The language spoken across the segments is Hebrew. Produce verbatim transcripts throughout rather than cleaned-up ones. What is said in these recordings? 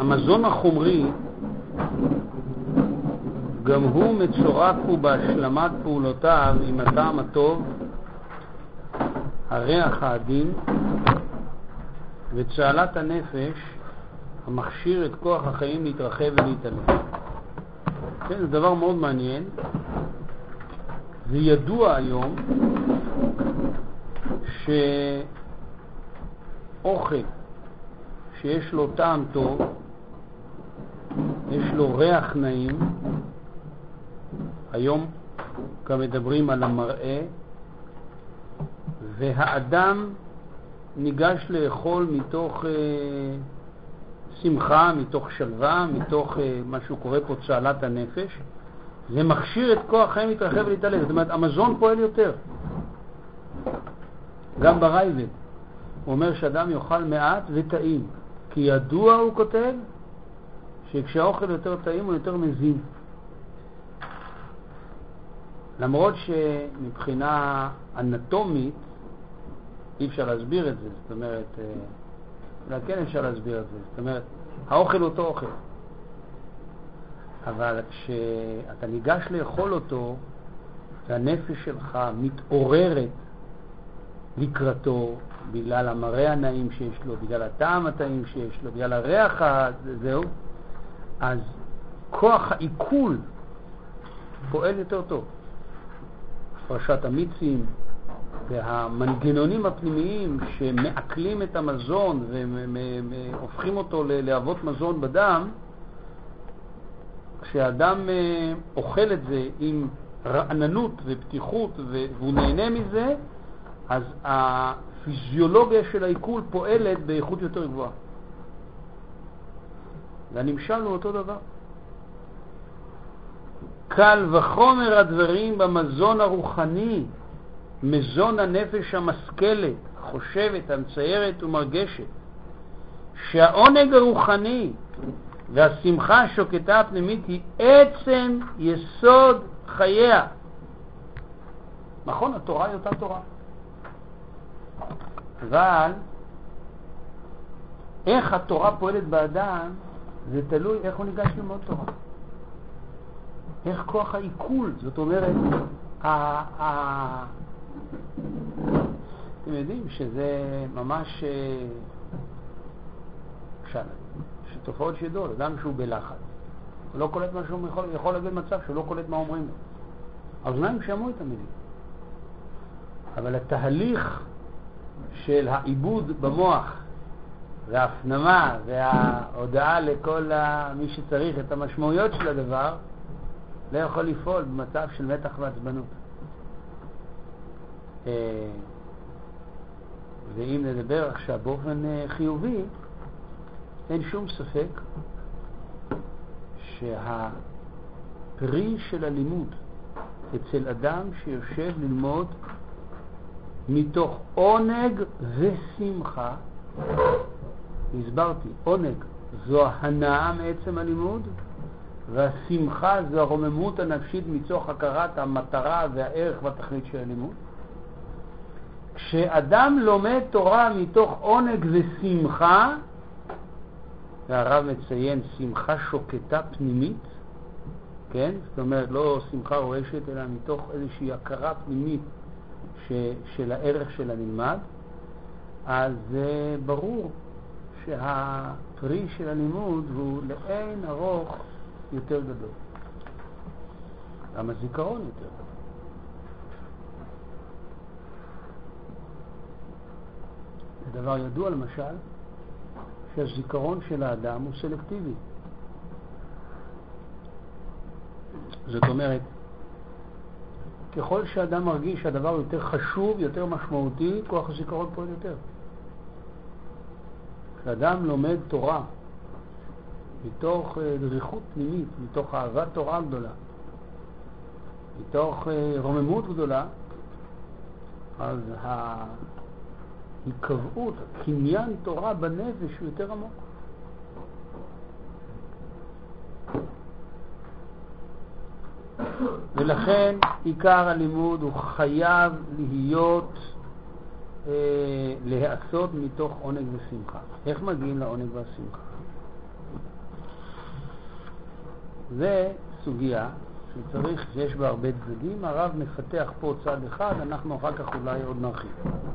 המזון החומרי גם הוא מצורף הוא בהשלמת פעולותיו עם הטעם הטוב, הריח העדין וצהלת הנפש המכשיר את כוח החיים להתרחב ולהתעלה. כן, זה דבר מאוד מעניין. זה ידוע היום שאוכל שיש לו טעם טוב, יש לו ריח נעים, היום גם מדברים על המראה, והאדם ניגש לאכול מתוך אה, שמחה, מתוך שלווה, מתוך אה, מה שהוא קורא פה צהלת הנפש. זה מכשיר את כוח החיים להתרחב ולהתעלה. זאת אומרת, המזון פועל יותר. גם ברייבד הוא אומר שאדם יאכל מעט וטעים, כי ידוע, הוא כותב, שכשהאוכל יותר טעים הוא יותר מזין. למרות שמבחינה אנטומית אי אפשר להסביר את זה, זאת אומרת, אולי כן אפשר להסביר את זה, זאת אומרת, האוכל הוא אותו אוכל. אבל כשאתה ניגש לאכול אותו, והנפש שלך מתעוררת לקראתו, בגלל המראה הנעים שיש לו, בגלל הטעם הטעים שיש לו, בגלל הריח זהו, אז כוח העיכול פועל יותר טוב. פרשת המיצים והמנגנונים הפנימיים שמעכלים את המזון והופכים אותו לאבות מזון בדם, כשאדם אוכל את זה עם רעננות ופתיחות והוא נהנה מזה, אז הפיזיולוגיה של העיכול פועלת באיכות יותר גבוהה. והנמשל הוא אותו דבר. קל וחומר הדברים במזון הרוחני, מזון הנפש המשכלת, חושבת, המציירת ומרגשת, שהעונג הרוחני והשמחה השוקטה הפנימית היא עצם יסוד חייה. נכון, התורה היא אותה תורה. אבל איך התורה פועלת באדם זה תלוי איך הוא ניגש ללמוד תורה. איך כוח העיכול, זאת אומרת, אתם יודעים שזה ממש שתופעות שידור, אדם שהוא בלחץ, הוא לא קולט מה שהוא יכול, יכול להגיד מצב שהוא לא קולט מה אומרים לו. האוזניים שמעו את המילים. אבל התהליך של העיבוד במוח וההפנמה וההודעה לכל מי שצריך את המשמעויות של הדבר לא יכול לפעול במצב של מתח ועצבנות. ואם נדבר עכשיו באופן חיובי, אין שום ספק שהפרי של הלימוד אצל אדם שיושב ללמוד מתוך עונג ושמחה, הסברתי, עונג זו ההנאה מעצם הלימוד, והשמחה זו הרוממות הנפשית מתוך הכרת המטרה והערך והתכלית של הלימוד. כשאדם לומד תורה מתוך עונג ושמחה, והרב מציין שמחה שוקטה פנימית, כן? זאת אומרת, לא שמחה רועשת, אלא מתוך איזושהי הכרה פנימית ש, של הערך של הנלמד, אז זה ברור שהפרי של הלימוד הוא לאין ארוך יותר גדול. גם הזיכרון יותר גדול. זה דבר ידוע למשל, שהזיכרון של האדם הוא סלקטיבי. זאת אומרת, ככל שאדם מרגיש שהדבר יותר חשוב, יותר משמעותי, כוח הזיכרון פועל יותר. כשאדם לומד תורה מתוך דריכות פנימית, מתוך אהבת תורה גדולה, מתוך רוממות גדולה, אז ההיקבעות, קניין תורה בנפש הוא יותר עמוק. ולכן עיקר הלימוד הוא חייב להיות אה, להיעשות מתוך עונג ושמחה. איך מגיעים לעונג והשמחה? זה סוגיה שצריך, שיש בה הרבה צדדים. הרב מפתח פה צד אחד, אנחנו אחר כך אולי עוד נרחיב.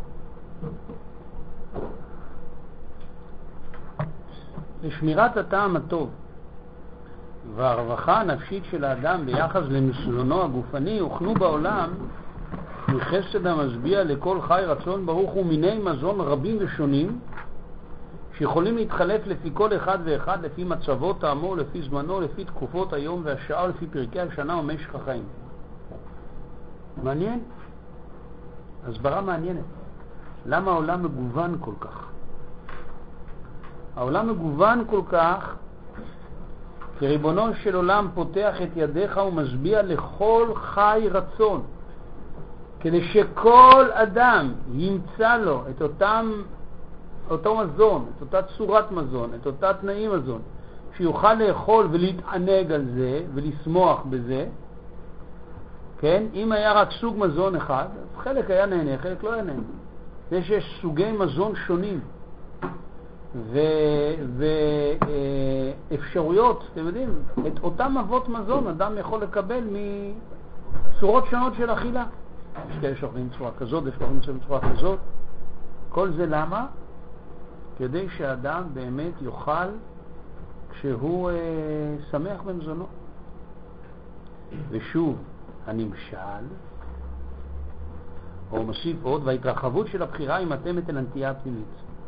לשמירת הטעם הטוב והרווחה הנפשית של האדם ביחס למזונו הגופני הוכנו בעולם מחסד המשביע לכל חי רצון ברוך הוא מיני מזון רבים ושונים שיכולים להתחלף לפי כל אחד ואחד, לפי מצבו, טעמו, לפי זמנו, לפי תקופות היום והשעה, לפי פרקי השנה ומשך החיים. מעניין? הסברה מעניינת. למה העולם מגוון כל כך? העולם מגוון כל כך כי ריבונו של עולם פותח את ידיך ומשביע לכל חי רצון, כדי שכל אדם ימצא לו את אותם, אותו מזון, את אותה צורת מזון, את אותה תנאים מזון, שיוכל לאכול ולהתענג על זה ולשמוח בזה. כן? אם היה רק סוג מזון אחד, אז חלק היה נהנה, חלק לא היה נהנה. זה שיש סוגי מזון שונים ואפשרויות, אתם יודעים, את אותם אבות מזון אדם יכול לקבל מצורות שונות של אכילה. יש כאלה שאוכלים בצורה כזאת, יש כאלה שאוכלים בצורה כזאת. כל זה למה? כדי שהאדם באמת יאכל כשהוא אה, שמח במזונו. ושוב, הנמשל, או מוסיף עוד, וההתרחבות של הבחירה היא מתאמת אל הנטייה הפנימית.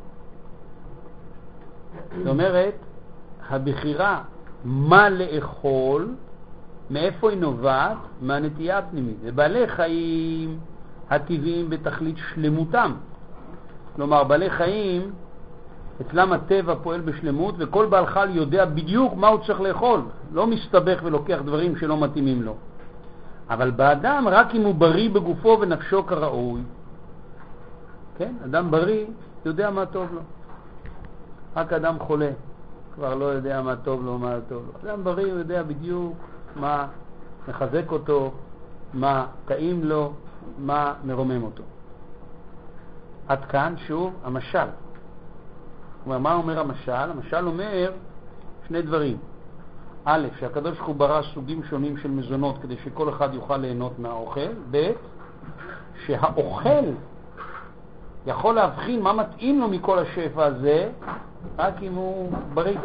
זאת אומרת, הבחירה מה לאכול, מאיפה היא נובעת? מהנטייה הפנימית. ובעלי חיים הטבעיים בתכלית שלמותם. כלומר, בעלי חיים, אצלם הטבע פועל בשלמות, וכל בעל חי יודע בדיוק מה הוא צריך לאכול. לא מסתבך ולוקח דברים שלא מתאימים לו. אבל באדם, רק אם הוא בריא בגופו ונפשו כראוי, כן? אדם בריא יודע מה טוב לו. רק אדם חולה כבר לא יודע מה טוב לו, מה טוב לו. אדם בריא הוא יודע בדיוק מה מחזק אותו, מה טעים לו, מה מרומם אותו. עד כאן שוב המשל. כלומר, מה אומר המשל? המשל אומר שני דברים. א', שהקדוש ברוך הוא ברא סוגים שונים של מזונות כדי שכל אחד יוכל ליהנות מהאוכל. ב', שהאוכל יכול להבחין מה מתאים לו מכל השפע הזה רק אם הוא בריא.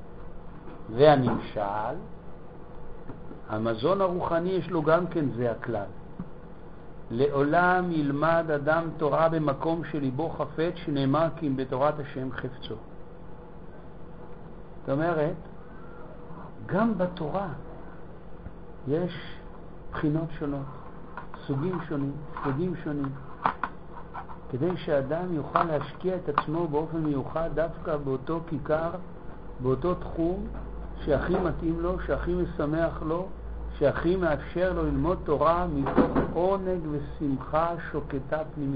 והנמשל, המזון הרוחני יש לו גם כן זה הכלל. לעולם ילמד אדם תורה במקום שליבו חפץ, שנאמר כי אם בתורת השם חפצו. זאת אומרת, גם בתורה יש בחינות שונות, סוגים שונים, סוגים שונים, כדי שאדם יוכל להשקיע את עצמו באופן מיוחד דווקא באותו כיכר, באותו תחום שהכי מתאים לו, שהכי משמח לו, שהכי מאפשר לו ללמוד תורה מתוך עונג ושמחה שוקטה פנימית.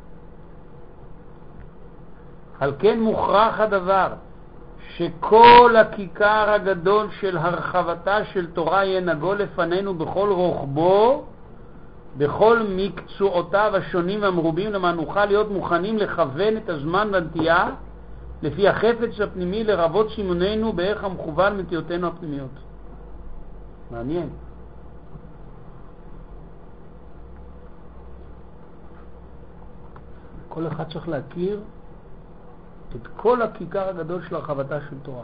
על כן מוכרח הדבר שכל הכיכר הגדול של הרחבתה של תורה ינגו לפנינו בכל רוחבו, בכל מקצועותיו השונים והמרובים, למען נוכל להיות מוכנים לכוון את הזמן והנטייה לפי החפץ הפנימי לרבות סימוננו בערך המכוון מנטיותינו הפנימיות. מעניין. כל אחד צריך להכיר את כל הכיכר הגדול של הרחבתה של תורה.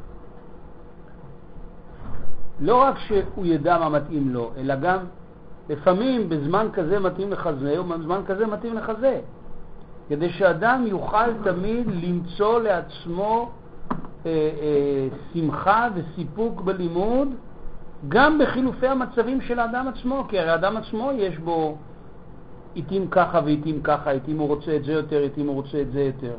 לא רק שהוא ידע מה מתאים לו, אלא גם לפעמים בזמן כזה מתאים לך זה, ובזמן כזה מתאים לך זה. כדי שאדם יוכל תמיד למצוא לעצמו אה, אה, שמחה וסיפוק בלימוד, גם בחילופי המצבים של האדם עצמו, כי הרי האדם עצמו יש בו איתים ככה ואיתים ככה, איתים הוא רוצה את זה יותר, איתים הוא רוצה את זה יותר.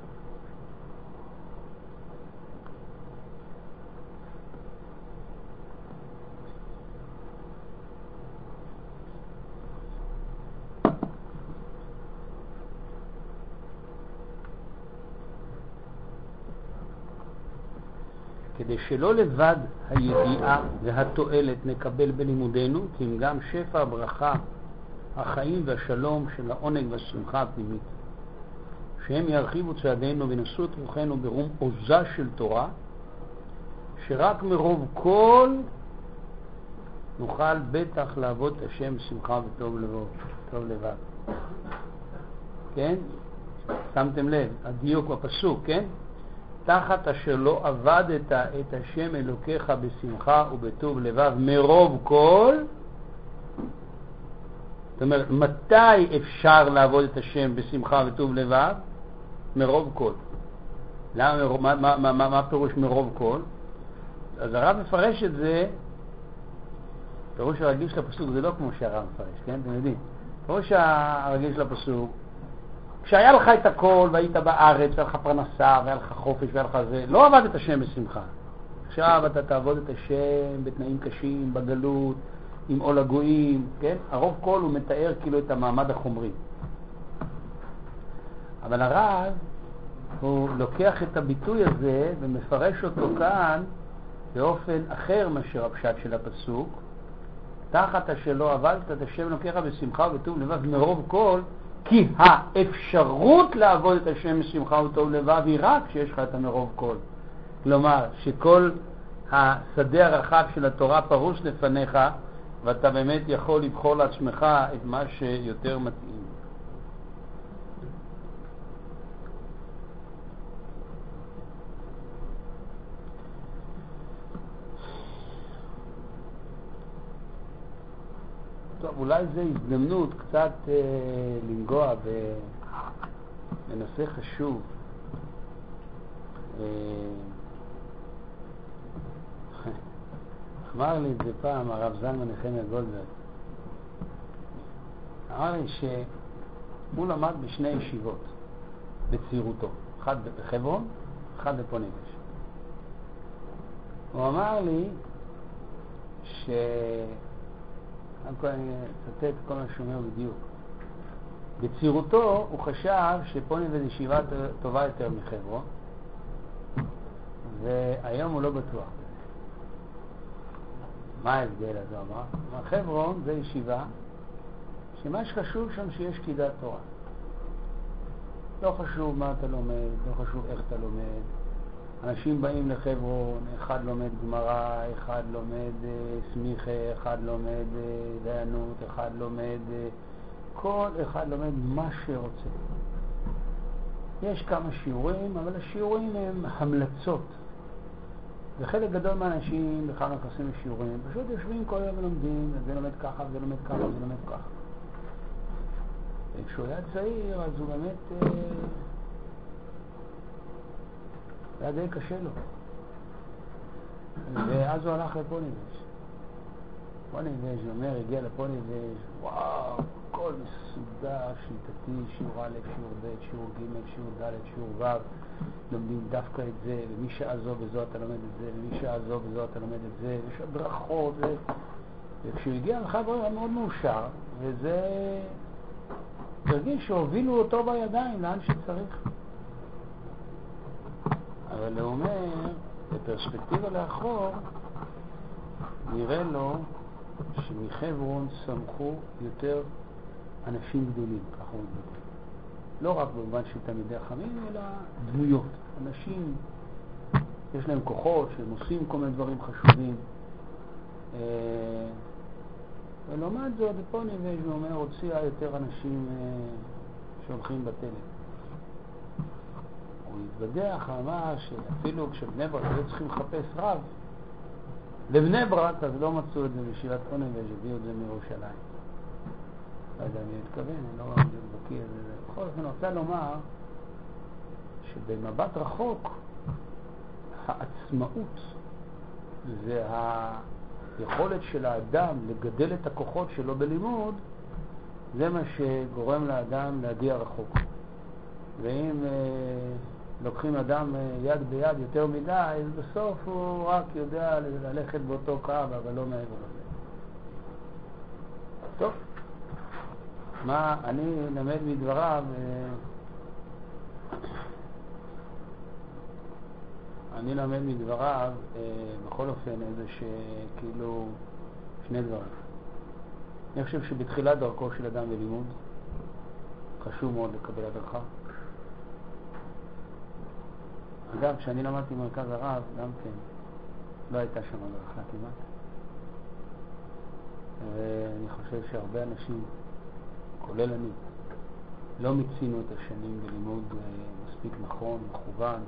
כדי שלא לבד הידיעה והתועלת נקבל בלימודנו, כי אם גם שפע הברכה, החיים והשלום של העונג והשמחה הפנימית, שהם ירחיבו צעדינו ונשאו את רוחנו ברום עוזה של תורה, שרק מרוב כל נוכל בטח לעבוד את השם בשמחה וטוב לבב, טוב לבב. כן? שמתם לב, הדיוק בפסוק, כן? תחת אשר לא עבדת את השם אלוקיך בשמחה ובטוב לבב מרוב כל. זאת אומרת, מתי אפשר לעבוד את השם בשמחה וטוב לבב? מרוב כל. למה, מה, מה, מה, מה, מה פירוש מרוב כל? אז הרב מפרש את זה, פירוש הרגיל של הפסוק זה לא כמו שהרב מפרש, כן? אתם יודעים. פירוש הרגיל של הפסוק, כשהיה לך את הכל והיית בארץ והיה לך פרנסה והיה לך חופש והיה לך זה, לא עבד את השם בשמחה. עכשיו אתה תעבוד את השם בתנאים קשים, בגלות, עם עול הגויים, כן? הרוב כל הוא מתאר כאילו את המעמד החומרי. אבל הרב הוא לוקח את הביטוי הזה ומפרש אותו כאן באופן אחר מאשר הפשט של הפסוק. תחת אשר לא עבדת את השם אלוקיך בשמחה ובטוב לבב מרוב כל, כי האפשרות לעבוד את השם בשמחה וטוב לבב היא רק שיש לך את המרוב כל. כלומר, שכל השדה הרחב של התורה פרוש לפניך, ואתה באמת יכול לבחור לעצמך את מה שיותר מתאים. טוב, אולי זו הזדמנות קצת אה, לנגוע בנושא חשוב. אה, אמר לי את זה פעם הרב זלמן נחמיה גולדברג. אמר לי שהוא למד בשני ישיבות בצעירותו, אחד בחברון, אחד בפונבז'. הוא אמר לי ש... אני אצטט כל מה שאומר בדיוק. בצעירותו הוא חשב שפונבז' ישיבה טובה יותר מחברון, והיום הוא לא בטוח. מה ההבדל הזה? אמר? חברון זה ישיבה שמה שחשוב שם שיש קידת תורה. לא חשוב מה אתה לומד, לא חשוב איך אתה לומד. אנשים באים לחברון, אחד לומד גמרא, אחד לומד אה, סמיכה, אחד לומד אה, דיינות, אחד לומד, אה, כל אחד לומד מה שרוצה. יש כמה שיעורים, אבל השיעורים הם המלצות. וחלק גדול מהאנשים בכלל נכנסים לשיעורים, פשוט יושבים כל יום ולומדים, זה לומד ככה, זה לומד ככה, זה לומד ככה. וכשהוא היה צעיר, אז הוא באמת... אה, זה היה די קשה לו. ואז הוא הלך לפונבז'. פונבז', הוא אומר, הגיע לפונבז', וואו, הכל מסודר, שיטתי, שיעור א', שיעור ב', שיעור ג', שיעור ד', שיעור ו', לומדים דווקא את זה, ומי שעזוב בזו אתה לומד את זה, ומי שעזוב בזו אתה לומד את זה, ויש הדרכות, ו... וכשהוא הגיע לחבר הוא היה מאוד מאושר, וזה תרגיש שהובילו אותו בידיים לאן שצריך. אבל הוא אומר, בפרספקטיבה לאחור, נראה לו שמחברון סמכו יותר אנשים גדולים, ככה הוא מדבר. לא רק במובן של תלמידי החכמים, אלא דמויות. אנשים, יש להם כוחות שהם עושים כל מיני דברים חשובים. ולעומת זאת, בפונבז' הוא אומר, הוציאה יותר אנשים שהולכים בתלם. הוא התוודח, אמר שאפילו כשבני ברק היו צריכים לחפש רב, לבני ברק אז לא מצאו את זה בישיבת פונבז', הביאו את זה מירושלים. לא יודע מי מתכוון, אני לא בקיא את זה. בכל אופן, אני רוצה לומר שבמבט רחוק העצמאות זה היכולת של האדם לגדל את הכוחות שלו בלימוד, זה מה שגורם לאדם להגיע רחוק. ואם אה, לוקחים אדם אה, יד ביד יותר מדי, אז בסוף הוא רק יודע ללכת באותו קו, אבל לא מעבר לזה. טוב, מה אני למד מדבריו, אה, אני למד מדבריו אה, בכל אופן איזה שכאילו שני דברים. אני חושב שבתחילת דרכו של אדם בלימוד חשוב מאוד לקבל הדרכה. אגב, כשאני למדתי במרכז הרב, גם כן, לא הייתה שם הדרכה כמעט. ואני חושב שהרבה אנשים, כולל אני, לא מצינו את השנים בלימוד מספיק נכון, מכוון,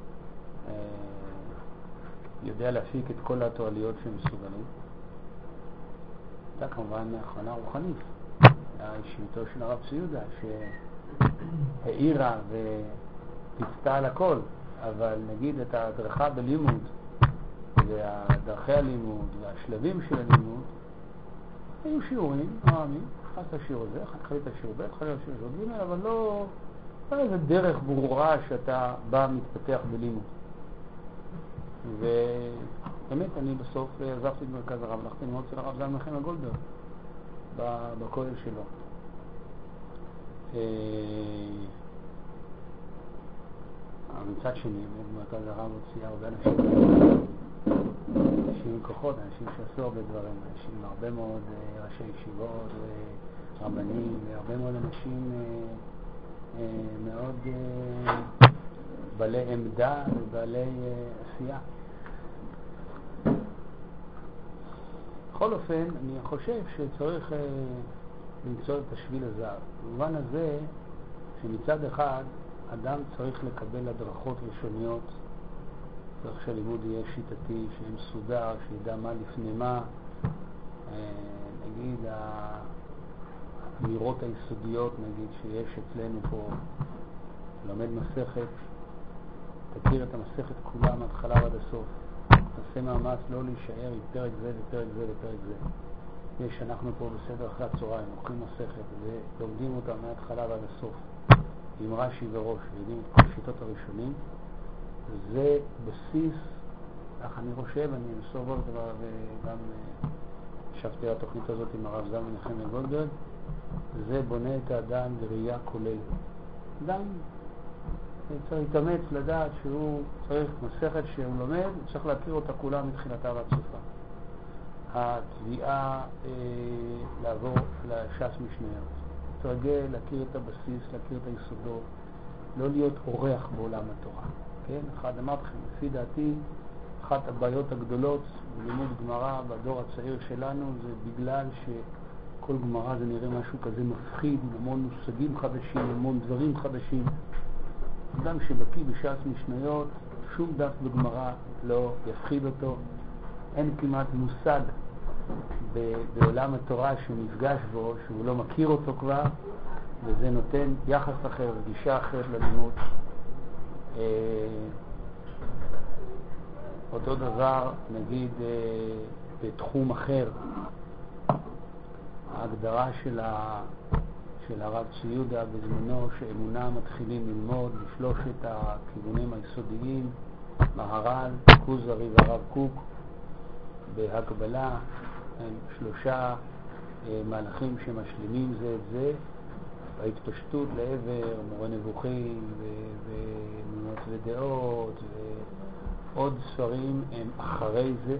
יודע להפיק את כל התועליות שהם מסוגלים. הייתה כמובן הכוונה רוחנית, האישיותו של הרב צבי יהודה שהאירה ופיצתה על הכל, אבל נגיד את ההדרכה בלימוד והדרכי הלימוד והשלבים של הלימוד היו שיעורים נועמים, אחד את השיעור הזה, אחד חלית השיעור ב', חלית השיעור ג', אבל לא, לא איזה דרך ברורה שאתה בא מתפתח בלימוד. ובאמת אני בסוף עזבתי את מרכז הרב, הלכתי ללמוד אצל הרב זלמן נחמיה גולדברג בכולל שלו. מצד שני, במרכז הרב הוציא הרבה אנשים, אנשים עם כוחות, אנשים שעשו הרבה דברים, אנשים עם הרבה מאוד ראשי ישיבות ורבנים, והרבה מאוד אנשים מאוד בעלי עמדה ובעלי עשייה. בכל אופן, אני חושב שצריך למצוא את השביל הזהב. במובן הזה שמצד אחד אדם צריך לקבל הדרכות ראשוניות, צריך שהלימוד יהיה שיטתי, שיהיה מסודר, שידע מה לפני מה, נגיד האמירות היסודיות, נגיד שיש אצלנו פה, לומד מסכת, תכיר את המסכת כולה מההתחלה ועד הסוף, תעשה מאמץ לא להישאר עם פרק זה ופרק זה ופרק זה. יש אנחנו פה בסדר אחרי הצהריים, אוכלים מסכת ולומדים אותה מההתחלה ועד הסוף, עם רש"י וראש, ויודעים את כל השיטות הראשונים. זה בסיס, כך אני חושב, אני בסוף עוד דבר, וגם ישבתי על התוכנית הזאת עם הרב זלמן נחמיה גולדברג, זה בונה את האדם בראייה כוללת. אדם צריך להתאמץ לדעת שהוא צריך מסכת שהוא לומד, צריך להכיר אותה כולה מתחילתה ועד סופה. התביעה אה, לעבור לש"ס משניות, תרגל להכיר את הבסיס, להכיר את היסודות, לא להיות אורח בעולם התורה. כן? אחד אמרתי לכם, לפי דעתי, אחת הבעיות הגדולות בלימוד גמרא בדור הצעיר שלנו זה בגלל שכל גמרא זה נראה משהו כזה מפחיד, המון מושגים חדשים, המון דברים חדשים. אדם שבקיא בש"ס משניות, שום דף בגמרא לא יפחיד אותו. אין כמעט מושג בעולם התורה שהוא נפגש בו, שהוא לא מכיר אותו כבר, וזה נותן יחס אחר, גישה אחרת ללימוד. אותו דבר, נגיד, בתחום אחר, ההגדרה של, ה, של הרב צבי יהודה בזמנו, שאמונה מתחילים ללמוד בשלושת הכיוונים היסודיים, מהר"ל, כוזרי והרב קוק, בהקבלה הם שלושה מהלכים שמשלימים זה את זה, בהתפשטות לעבר מורה נבוכים ואמונות ודעות ועוד ספרים הם אחרי זה.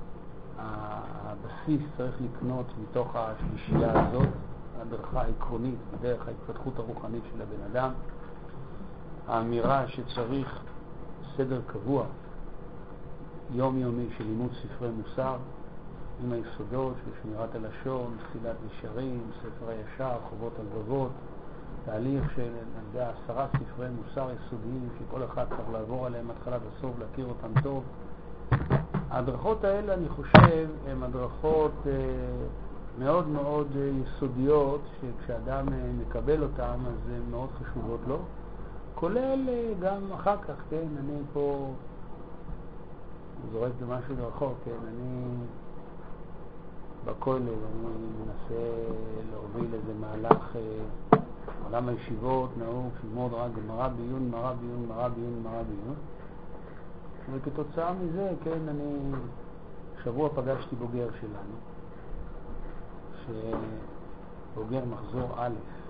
הבסיס צריך לקנות מתוך השלישייה הזאת, הדרכה העקרונית בדרך ההתפתחות הרוחנית של הבן אדם, האמירה שצריך סדר קבוע יומיומי של לימוד ספרי מוסר עם היסודות של שמירת הלשון, מסילת ישרים, ספר הישר, חובות הלבבות, תהליך של יודע, עשרה ספרי מוסר יסודיים שכל אחד צריך לעבור עליהם התחלת הסוף, להכיר אותם טוב. ההדרכות האלה אני חושב הן הדרכות אה, מאוד מאוד אה, יסודיות, שכשאדם אה, מקבל אותן אז הן מאוד חשובות לו, כולל אה, גם אחר כך, כן, אני פה זורק במשהו לרחוב, כן, אני בכולל, אני מנסה להוביל איזה מהלך, אה, עולם הישיבות נהוג ללמוד רק גמרא בעיון, גמרא בעיון, גמרא בעיון, גמרא בעיון, וכתוצאה מזה, כן, אני שבוע פגשתי בוגר שלנו, שבוגר מחזור א',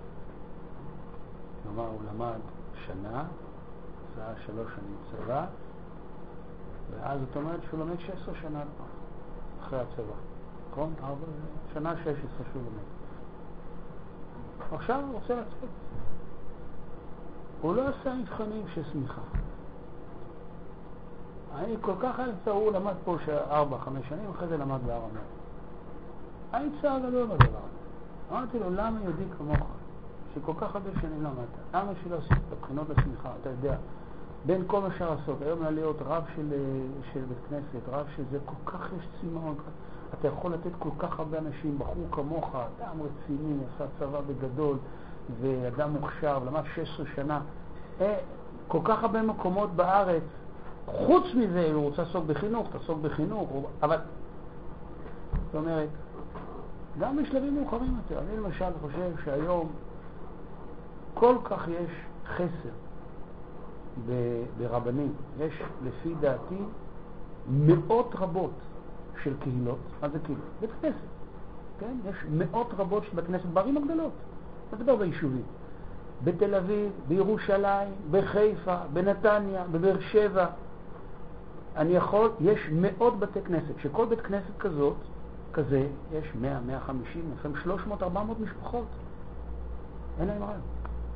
כלומר הוא למד שנה, זה היה שלוש שנים צבא, ואז זאת אומרת שהוא לומד שש עשרה שנה אחרי הצבא, נכון? ארבע, שנה שש עשרה שהוא לומד. עכשיו הוא רוצה לצאת. הוא לא עשה מבחנים של סמיכה. אני כל כך היה צער, הוא למד פה ארבע, חמש שנים, אחרי זה למד בהר המור. היה צער גדול בדבר הזה. אמרתי לו, למה יהודי כמוך, שכל כך הרבה שנים למדת, למה שלא עשית את הבחינות לשמיכה, אתה יודע, בין כל מה שהרסות, היום להיות רב של, של בית כנסת, רב שזה, כל כך יש צימון, אתה יכול לתת כל כך הרבה אנשים, בחור כמוך, אדם רציני, עשה צבא בגדול, ואדם מוכשר, למד שש עשרה שנה, אה, כל כך הרבה מקומות בארץ, חוץ מזה, הוא רוצה לעסוק בחינוך, תעסוק בחינוך, אבל, זאת אומרת, גם בשלבים מאוחרים יותר. אני למשל חושב שהיום כל כך יש חסר ברבנים. יש לפי דעתי מאות רבות של קהילות. מה זה קהילות? בית כנסת. כן? יש מאות רבות של בית כנסת בערים הגדולות. זה דבר ביישובים. בתל אביב, בירושלים, בחיפה, בנתניה, בבאר שבע. אני יכול, יש מאות בתי כנסת. שכל בית כנסת כזאת, כזה, יש מאה, מאה וחמישים, לפעמים שלוש מאות, ארבע מאות משפחות. אין להם רב.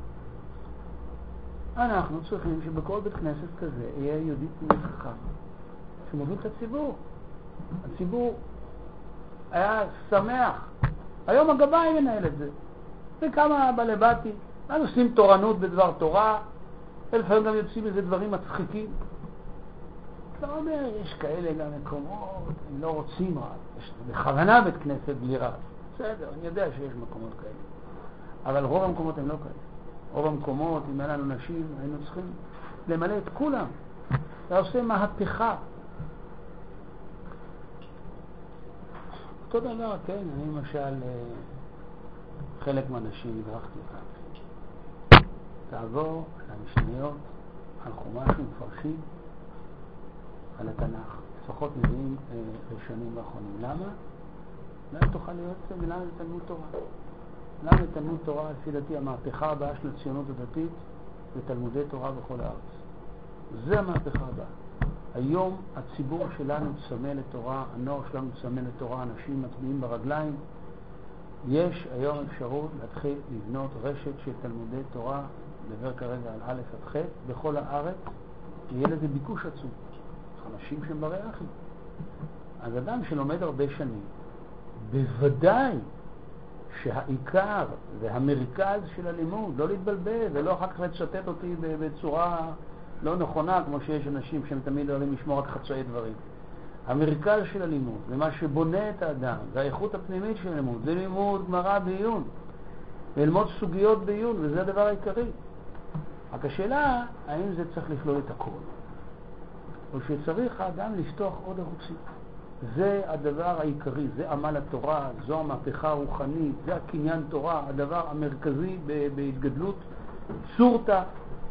אנחנו צריכים שבכל בית כנסת כזה יהיה יהודי חכם שמוביל את הציבור. הציבור היה שמח. היום הגבאי מנהל את זה. וכמה בלבתי. אז עושים תורנות בדבר תורה, ולפעמים גם יוצאים איזה דברים מצחיקים. אתה אומר, יש כאלה גם מקומות, הם לא רוצים רב. יש בכוונה בית כנסת בלי רב. בסדר, אני יודע שיש מקומות כאלה. אבל רוב המקומות הם לא כאלה. רוב המקומות, אם היה לנו נשים, היינו צריכים למלא את כולם. אתה עושה מהפכה. אותו דבר, כן, אני למשל, חלק מהנשים הדרכתי אותם. תעבור למשניות, על חומש ומפרשים, על התנ"ך. לפחות מביאים ראשונים ואחרונים. למה? למה תוכל להיות זה? ולמה זה תלמוד תורה? למה תלמוד תורה, לפי דעתי, המהפכה הבאה של הציונות הדתית, זה תלמודי תורה בכל הארץ. זה המהפכה הבאה. היום הציבור שלנו צמא לתורה, הנוער שלנו צמא לתורה, אנשים מצביעים ברגליים. יש היום אפשרות להתחיל לבנות רשת של תלמודי תורה, לדבר כרגע על א' עד ח', בכל הארץ, יהיה לזה ביקוש עצום. אנשים שהם ברי אחים. אז אדם שלומד הרבה שנים, בוודאי שהעיקר והמרכז של הלימוד, לא להתבלבל ולא אחר כך לצטט אותי בצורה לא נכונה, כמו שיש אנשים שהם תמיד אוהבים לשמור רק חצאי דברים. המרכז של הלימוד, ומה שבונה את האדם, והאיכות הפנימית של הלימוד, זה לימוד גמרא בעיון, ללמוד סוגיות בעיון, וזה הדבר העיקרי. רק השאלה, האם זה צריך לכלול את הכל? או שצריך האדם לפתוח עוד ערוצים. זה הדבר העיקרי, זה עמל התורה, זו המהפכה הרוחנית, זה הקניין תורה, הדבר המרכזי בהתגדלות סורתא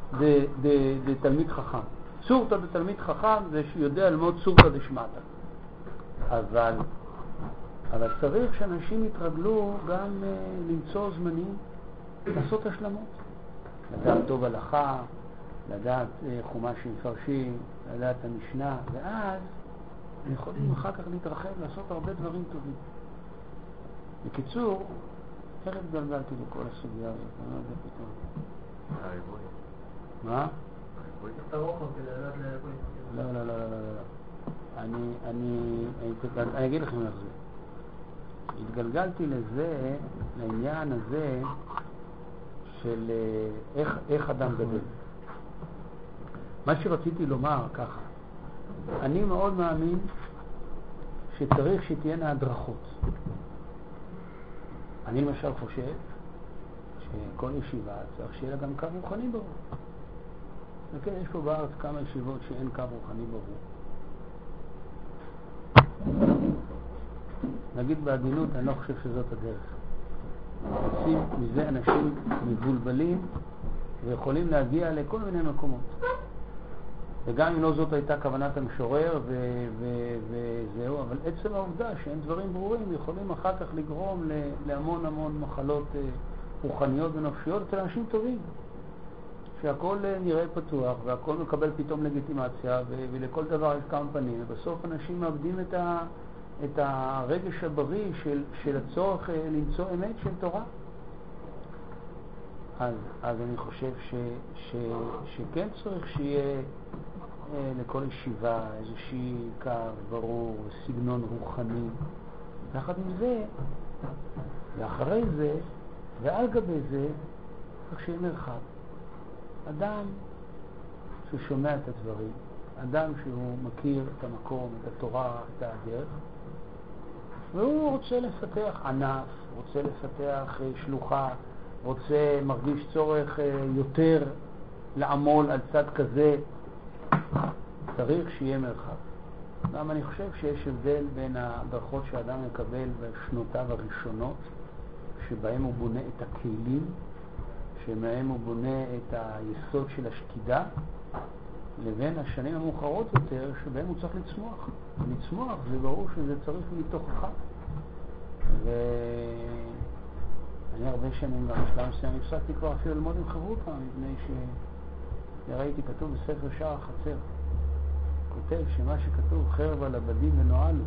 דתלמיד חכם. סורתא דתלמיד חכם זה שיודע ללמוד סורתא דשמטא. אבל, אבל צריך שאנשים יתרגלו גם uh, למצוא זמנים, לעשות השלמות. לדעת טוב הלכה, לדעת uh, חומש שמפרשים, לדעת המשנה, ואז יכולים אחר כך להתרחב, לעשות הרבה דברים טובים. בקיצור, איך התגלגלתי לכל הסוגיה הזאת? אני לא יודע פתאום. הריבוי. מה? הריבוי את הרוחב כדי לדעת לריבוי. לא, לא, לא, לא, לא. אני, אני, אני אגיד לכם איך זה. התגלגלתי לזה, לעניין הזה של איך, איך אדם גדל. מה שרציתי לומר ככה, אני מאוד מאמין שצריך שתהיינה הדרכות. אני למשל חושב שכל ישיבה צריך שיהיה לה גם קו רוחני ברור. וכן, יש פה בארץ כמה ישיבות שאין קו רוחני ברור. נגיד בעדינות, אני לא חושב שזאת הדרך. עושים מזה אנשים מבולבלים ויכולים להגיע לכל מיני מקומות. וגם אם לא זאת הייתה כוונת המשורר ו- ו- וזהו, אבל עצם העובדה שאין דברים ברורים יכולים אחר כך לגרום להמון המון מחלות רוחניות ונפשיות אצל אנשים טובים. שהכל נראה פתוח והכל מקבל פתאום לגיטימציה ו- ולכל דבר יש כמה פנים, ובסוף אנשים מאבדים את, ה- את הרגש הבריא של, של הצורך למצוא אמת של תורה. אז, אז אני חושב ש, ש, שכן צריך שיהיה אה, לכל ישיבה איזושהי קו ברור, סגנון רוחני. יחד עם זה, ואחרי זה, ועל גבי זה, צריך שיהיה מרחב. אדם ששומע את הדברים, אדם שהוא מכיר את המקום, את התורה, את הדרך, והוא רוצה לפתח ענף, רוצה לפתח שלוחה, רוצה, מרגיש צורך יותר לעמול על צד כזה, צריך שיהיה מרחב. גם אני חושב שיש הבדל בין הברכות שאדם מקבל בשנותיו הראשונות, שבהם הוא בונה את הכלים, שבהם הוא בונה את היסוד של השקידה, לבין השנים המאוחרות יותר, שבהם הוא צריך לצמוח. לצמוח זה ברור שזה צריך מתוכך. ואני הרבה שנים גם בשלב מסוים הפסקתי כבר אפילו ללמוד עם חברותא, מפני שראיתי כתוב בספר שער החצר, כותב שמה שכתוב חרב על עבדים ונועלו,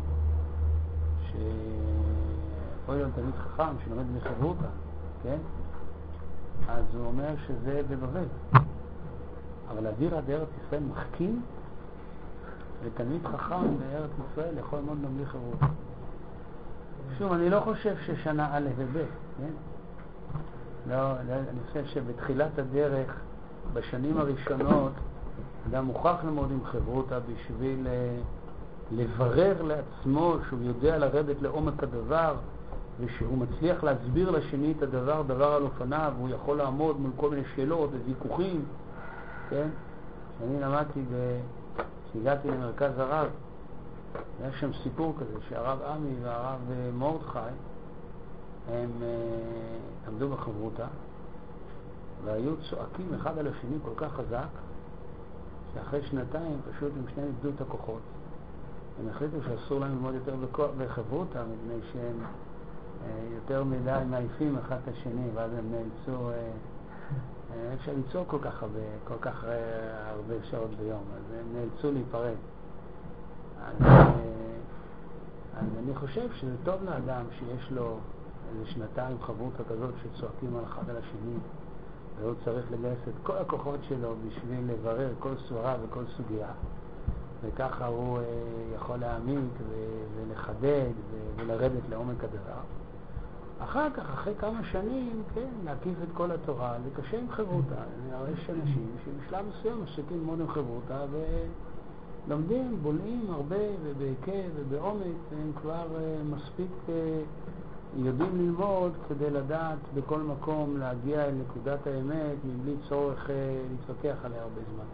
שאוי לו תלמיד חכם שלומד מחברותא, כן? אז הוא אומר שזה בבבל. אבל אוויר עד ארץ ישראל מחכים, ותלמיד חכם בארץ ישראל יכול ללמוד גם בלי חברותא. שוב, אני לא חושב ששנה א' וב', כן? לא, לא, אני חושב שבתחילת הדרך, בשנים הראשונות, אדם מוכרח ללמוד עם חברותא בשביל לברר לעצמו שהוא יודע לרדת לעומק הדבר, ושהוא מצליח להסביר לשני את הדבר, דבר על אופניו, והוא יכול לעמוד מול כל מיני שאלות וויכוחים, כן? אני למדתי, כשהגעתי למרכז הרב, היה שם סיפור כזה, שהרב עמי והרב מורדכי, הם uh, עמדו בחברותא, והיו צועקים אחד על השני כל כך חזק, שאחרי שנתיים פשוט הם שניהם איבדו את הכוחות. הם החליטו שאסור להם ללמוד יותר בחברותא, מפני שהם uh, יותר מדי מעיפים אחד את השני, ואז הם נאלצו, uh, uh, אפשר ליצור כל כך הרבה, כל כך uh, הרבה שעות ביום, אז הם נאלצו להיפרד. אז, אז אני חושב שזה טוב לאדם שיש לו איזה שנתיים חברותא כזאת שצועקים על אחד על השני, והוא צריך לגייס את כל הכוחות שלו בשביל לברר כל סברה וכל סוגיה, וככה הוא אה, יכול להעמיק ו- ולחדד ו- ולרדת לעומק הדבר. אחר כך, אחרי כמה שנים, כן, להקיף את כל התורה, זה קשה עם חברותא. יש אנשים שבשלב מסוים מפסיקים ללמוד עם חברותא ו... לומדים, בולעים הרבה ובהיקף ובעומק, הם כבר uh, מספיק uh, יודעים ללמוד כדי לדעת בכל מקום להגיע אל נקודת האמת מבלי צורך uh, להתווכח עליה הרבה זמן.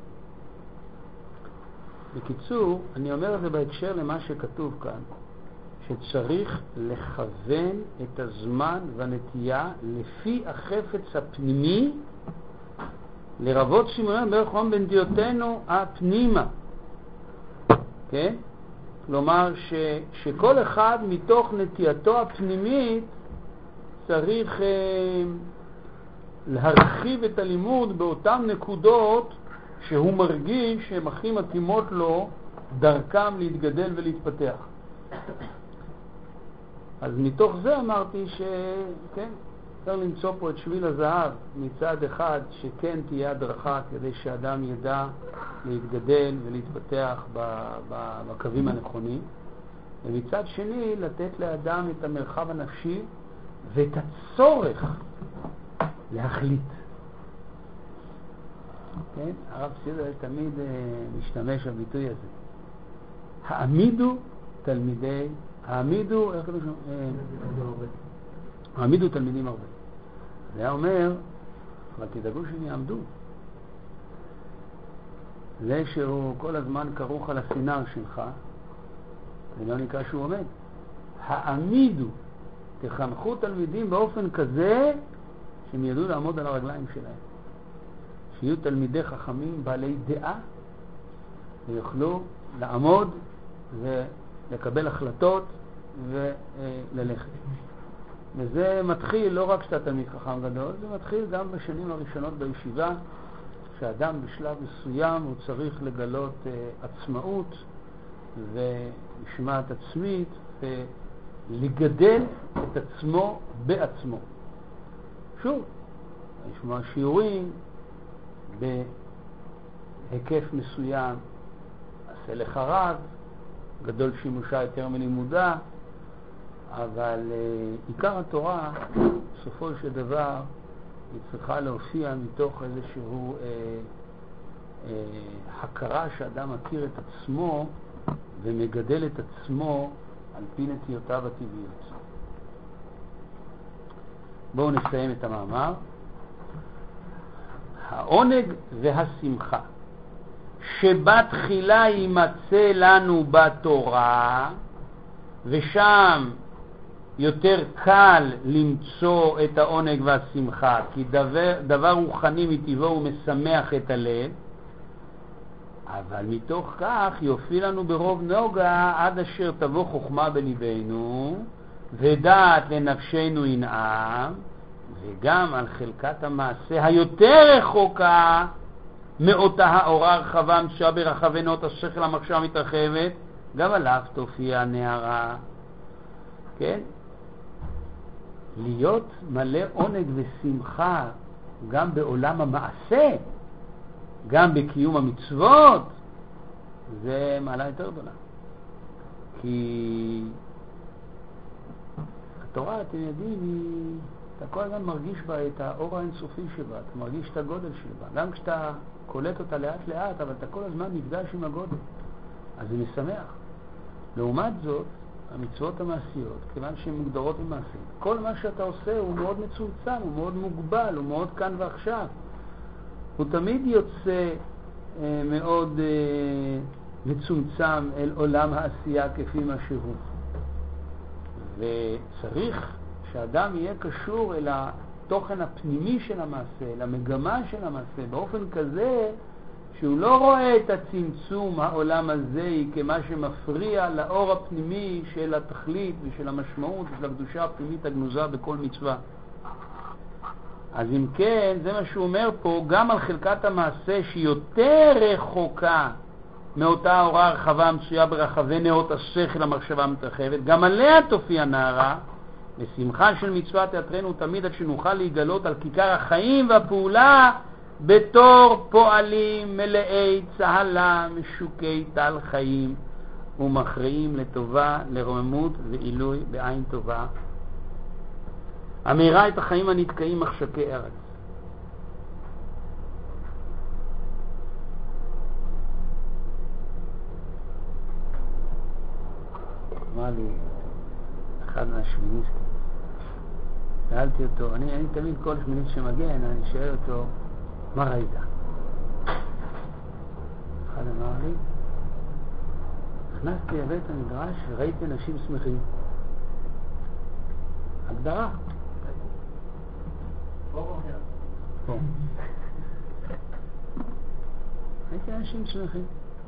בקיצור, אני אומר את זה בהקשר למה שכתוב כאן, שצריך לכוון את הזמן והנטייה לפי החפץ הפנימי, לרבות שימוננו בערך חום בנטיותינו הפנימה. כן? כלומר ש, שכל אחד מתוך נטייתו הפנימית צריך אה, להרחיב את הלימוד באותן נקודות שהוא מרגיש שהן הכי מתאימות לו דרכם להתגדל ולהתפתח. אז מתוך זה אמרתי שכן, צריך למצוא פה את שביל הזהב מצד אחד, שכן תהיה הדרכה כדי שאדם ידע להתגדל ולהתפתח בקווים הנכונים, ומצד שני לתת לאדם את המרחב הנפשי ואת הצורך להחליט. כן? הרב סידר תמיד משתמש בביטוי הזה. העמידו תלמידי, העמידו, איך קוראים לזה? העמידו תלמידים הרבה. זה היה אומר, אבל תדאגו שהם יעמדו. זה שהוא כל הזמן כרוך על הסינר שלך, זה לא נקרא שהוא עומד. העמידו, תחנכו תלמידים באופן כזה שהם ידעו לעמוד על הרגליים שלהם. שיהיו תלמידי חכמים בעלי דעה, ויוכלו לעמוד ולקבל החלטות וללכת. וזה מתחיל לא רק שאתה תלמיד חכם גדול, זה מתחיל גם בשנים הראשונות בישיבה, שאדם בשלב מסוים הוא צריך לגלות uh, עצמאות ומשמעת עצמית ולגדל את עצמו בעצמו. שוב, לשמוע שיעורים, היקף מסוים, עשה לך רב, גדול שימושה יותר מלימודה, אבל uh, עיקר התורה, בסופו של דבר, היא צריכה להופיע מתוך איזשהו uh, uh, הכרה שאדם מכיר את עצמו ומגדל את עצמו על פי נטיותיו הטבעיות. בואו נסיים את המאמר. העונג והשמחה שבתחילה יימצא לנו בתורה, ושם יותר קל למצוא את העונג והשמחה, כי דבר, דבר רוחני מטבעו הוא משמח את הלב, אבל מתוך כך יופיע לנו ברוב נוגה עד אשר תבוא חוכמה בליבנו ודעת לנפשנו ינעם, וגם על חלקת המעשה היותר רחוקה מאותה האורה הרחבה המשעה ברחבי נאות השכל המחשבה מתרחבת, גם עליו תופיע הנערה. כן? להיות מלא עונג ושמחה גם בעולם המעשה, גם בקיום המצוות, זה מעלה יותר גדולה. כי התורה, אתם יודעים, היא, אתה כל הזמן מרגיש בה את האור האינסופי שבה, אתה מרגיש את הגודל שבה. גם כשאתה קולט אותה לאט לאט, אבל אתה כל הזמן נפגש עם הגודל. אז זה משמח. לעומת זאת, המצוות המעשיות, כיוון שהן מוגדרות במעשים, כל מה שאתה עושה הוא מאוד מצומצם, הוא מאוד מוגבל, הוא מאוד כאן ועכשיו. הוא תמיד יוצא אה, מאוד אה, מצומצם אל עולם העשייה כפי מה שהוא. וצריך שאדם יהיה קשור אל התוכן הפנימי של המעשה, אל המגמה של המעשה, באופן כזה שהוא לא רואה את הצמצום העולם הזה כמה שמפריע לאור הפנימי של התכלית ושל המשמעות ושל הקדושה הפנימית הגנוזה בכל מצווה. אז אם כן, זה מה שהוא אומר פה, גם על חלקת המעשה שהיא יותר רחוקה מאותה האורה הרחבה המצויה ברחבי נאות השכל המחשבה מתרחבת, גם עליה תופיע נערה, ושמחה של מצווה תיאטרנו תמיד עד שנוכל להיגלות על כיכר החיים והפעולה בתור פועלים מלאי צהלה משוקי טל חיים ומכריעים לטובה, לרוממות ועילוי בעין טובה, המאירה את החיים הנתקעים מחשקי ארץ. אמר לי אחד מהשמיניסטים, שאלתי אותו, אני, אני תמיד כל שמיניסט שמגיע, אני שואל אותו, מה ראית? אחד אמר לי, נכנסתי לבית המדרש וראיתי אנשים שמחים. הגדרה. פה. ראיתי אנשים שמחים.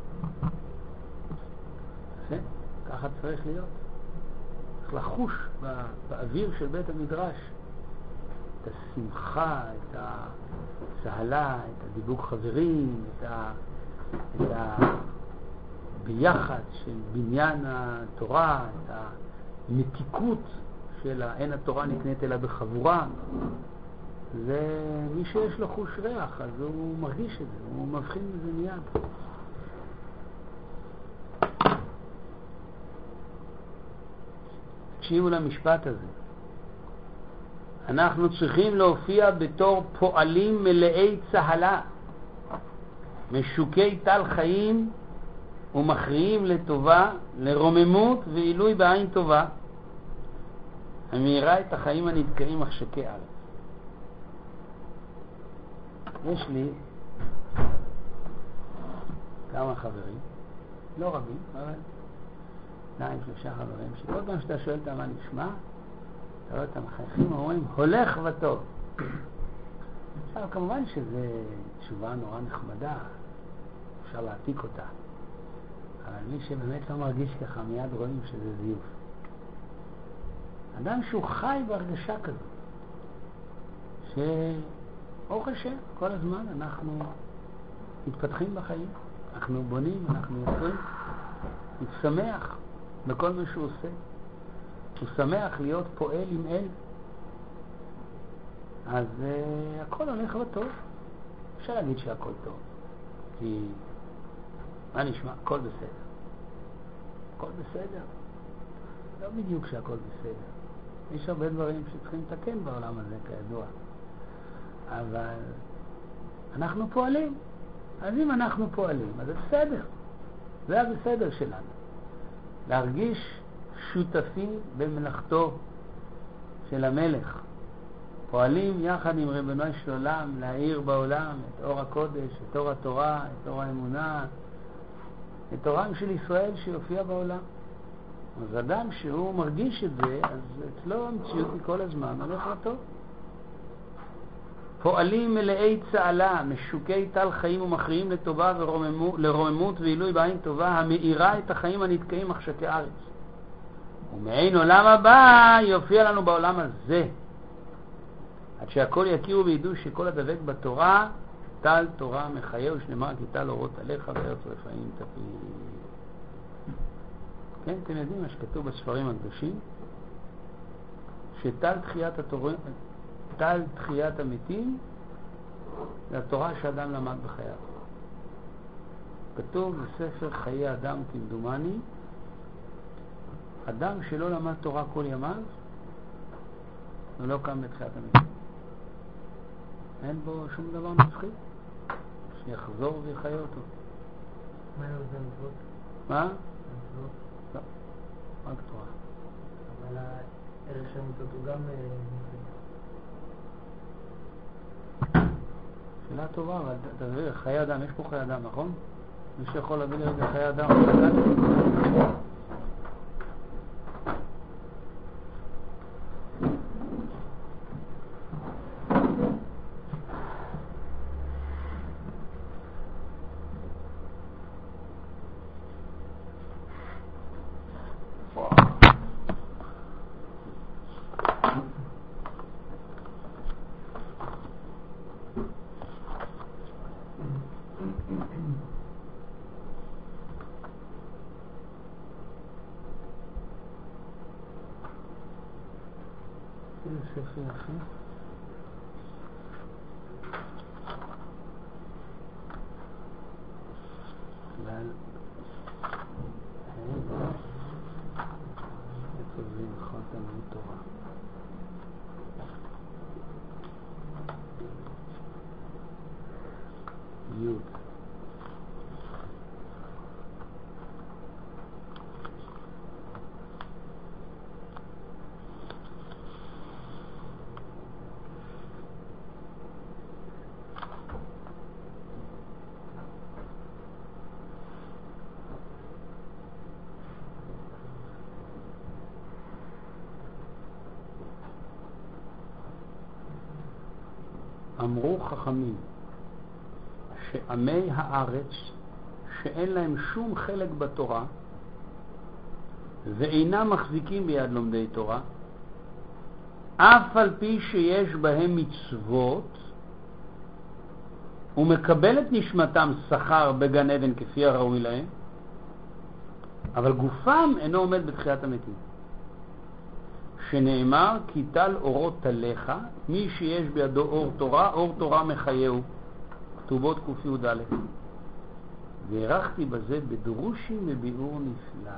זה, ככה צריך להיות. צריך לחוש באוויר של בית המדרש את השמחה, את הצהלה, את הדיבוק חברים, את ה... את ה... ביחד של בניין התורה, את המתיקות של אין התורה נקנית אלא בחבורה. זה מי שיש לו חוש ריח, אז הוא מרגיש את זה, הוא מבחין בזה מיד. תקשיבו למשפט הזה. אנחנו צריכים להופיע בתור פועלים מלאי צהלה, משוקי טל חיים ומכריעים לטובה, לרוממות ועילוי בעין טובה, המאירה את החיים הנתקעים מחשקי ארץ. יש לי כמה חברים, לא רבים, אבל שניים, שלושה חברים, שכל פעם שאתה שואל אותם מה נשמע, אתה רואה את המחייכים אומרים, הולך וטוב. עכשיו, כמובן שזו תשובה נורא נחמדה, אפשר להעתיק אותה. אבל מי שבאמת לא מרגיש ככה, מיד רואים שזה זיוף. אדם שהוא חי בהרגשה כזאת, שאור השם, כל הזמן אנחנו מתפתחים בחיים, אנחנו בונים, אנחנו יוצרים, הוא שמח בכל מה שהוא עושה. הוא שמח להיות פועל עם אל. אז uh, הכל הולך וטוב. אפשר להגיד שהכל טוב. כי מה נשמע? הכל בסדר. הכל בסדר. לא בדיוק שהכל בסדר. יש הרבה דברים שצריכים לתקן בעולם הזה, כידוע. אבל אנחנו פועלים. אז אם אנחנו פועלים, אז זה בסדר. זה הבסדר שלנו. להרגיש שותפים במלאכתו של המלך. פועלים יחד עם ריבונו של עולם להאיר בעולם את אור הקודש, את אור התורה, את אור האמונה, את אורם של ישראל שיופיע בעולם. אז אדם שהוא מרגיש את זה, אז אצלו המציאות היא כל הזמן הולך לטוב. פועלים מלאי צעלה, משוקי טל חיים ומכריעים לטובה ורוממו, לרוממות ועילוי בעין טובה, המאירה את החיים הנתקעים מחשקי ארץ. ומעין עולם הבא יופיע לנו בעולם הזה. עד שהכל יכירו וידעו שכל הדבק בתורה, טל תורה מחיה ושנאמר כי טל אורות עליך וארץ רפאים תפיל. כן, אתם יודעים מה שכתוב בספרים הקדושים? שטל תחיית התורה, טל תחיית המתים, זה התורה שאדם למד בחייו. כתוב בספר חיי אדם כמדומני, אדם שלא למד תורה כל ימיו, הוא לא קם בתחיית המתים. אין בו שום דבר מצחיק, שיחזור ויחיה אותו. מה היה זה מצוות? מה? מצוות? לא, רק תורה. אבל הערך של המצוות הוא גם שאלה טובה, אבל תדבר, חיי אדם, יש פה חיי אדם, נכון? מי שיכול להביא לי רגע חיי אדם, יפה יפה. אבל איפה זה נכון תלמוד תורה? יוד אמרו חכמים שעמי הארץ שאין להם שום חלק בתורה ואינם מחזיקים ביד לומדי תורה, אף על פי שיש בהם מצוות ומקבל את נשמתם שכר בגן עדן כפי הראוי להם, אבל גופם אינו עומד בתחיית המתים. שנאמר כי טל אורות עליך, מי שיש בידו אור תורה, אור תורה מחייהו. כתובות קופי וד'. והערכתי בזה בדרושים וביאור נפלא.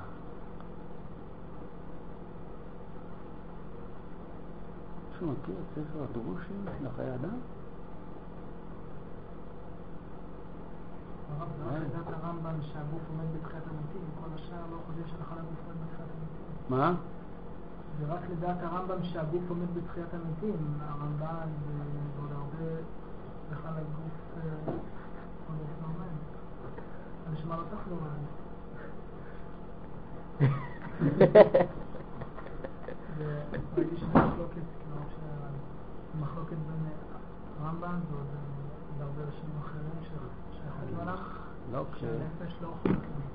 מישהו מכיר את ספר הדרושים של חיי אדם? הרב, זה רק לדעת הרמב"ם שהגוף עומד בתחיית המתים, כל השאר לא חושב שלכל הגוף עומד בתחיית המתים. מה? זה רק לדעת הרמב"ם שהגוף עומד בתחיית המתים, הרמב"ן ועוד הרבה בכלל הגוף עומד נורמל. אני שמע לא כך נורמל. וראיתי שזה מחלוקת, כאילו שמחלוקת בין הרמב"ן ועוד הרבה אנשים אחרים שחלקים עליו, שהנפש לא אוכלת להם.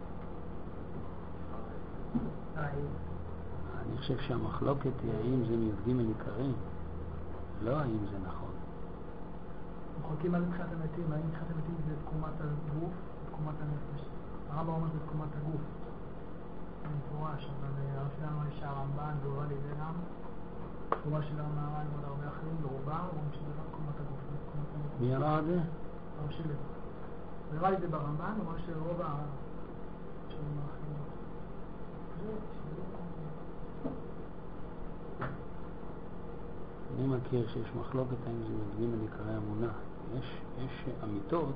אני חושב שהמחלוקת היא האם זה מי"ג עיקרים, לא האם זה נכון. מחלקים על תחיית המתים, האם תחיית המתים זה תקומת הגוף, תקומת הנפש. הרמב"ם אומר זה תקומת הגוף. זה מפורש, אבל הרב שלנו יש הרמב"ן והובא לידי גם. תקומה של המהר"ן ועוד הרבה אחרים, ברובם, אומרים שזה לא תקומת הגוף, זה תקומת הנפש. מי אמר את זה? הרב שלי. נראה לי זה ברמב"ן, הוא אומר שרוב ה... שנים האחרים. אני מכיר שיש מחלוקת האם זה מקדים על עיקרי אמונה. יש, יש אמיתות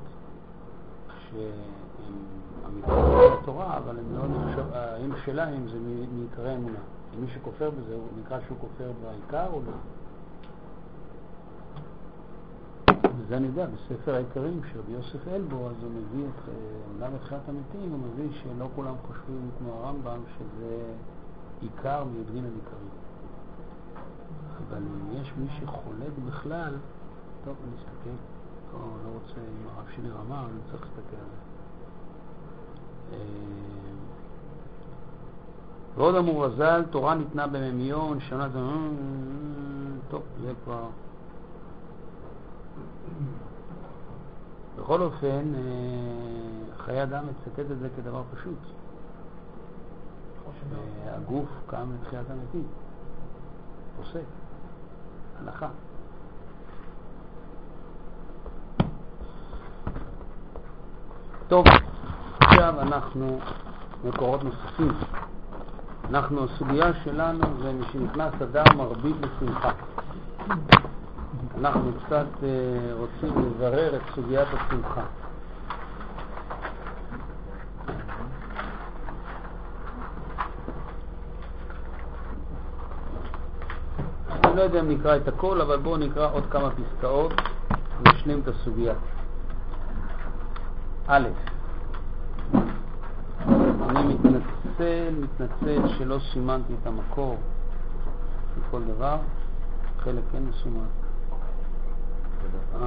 שהן אמיתות בתורה, אבל הן לא נחשב, האם שלהם זה מעיקרי אמונה. מי שכופר בזה, הוא נקרא שהוא כופר בעיקר או לא? וזה אני יודע, בספר העיקרים של רבי יוסף אלבו, אז הוא מביא את עולם התחיית המתים, הוא מביא שלא כולם חושבים כמו הרמב"ם שזה עיקר מיודגין על עיקרים. אבל אם יש מי שחולק בכלל, טוב, אני אסתכל, לא, לא רוצה, אם הרב שלי רמה, אני צריך להסתכל על זה. ועוד אמור רז"ל, תורה ניתנה בממיון, שנה זה... טוב, זה כבר... בכל אופן, חיי אדם מצטט את זה כדבר פשוט. הגוף קם לתחיית המתים. עושה. הלכה. טוב, עכשיו אנחנו מקורות נוספים. אנחנו, הסוגיה שלנו זה משנכנס אדם מרבית לשמחה. אנחנו קצת uh, רוצים לברר את סוגיית השמחה. אני לא יודע אם נקרא את הכל, אבל בואו נקרא עוד כמה פסקאות ונשלים את הסוגיה. א', אני מתנצל, מתנצל שלא סימנתי את המקור בכל דבר, חלק כן מסומן. אה,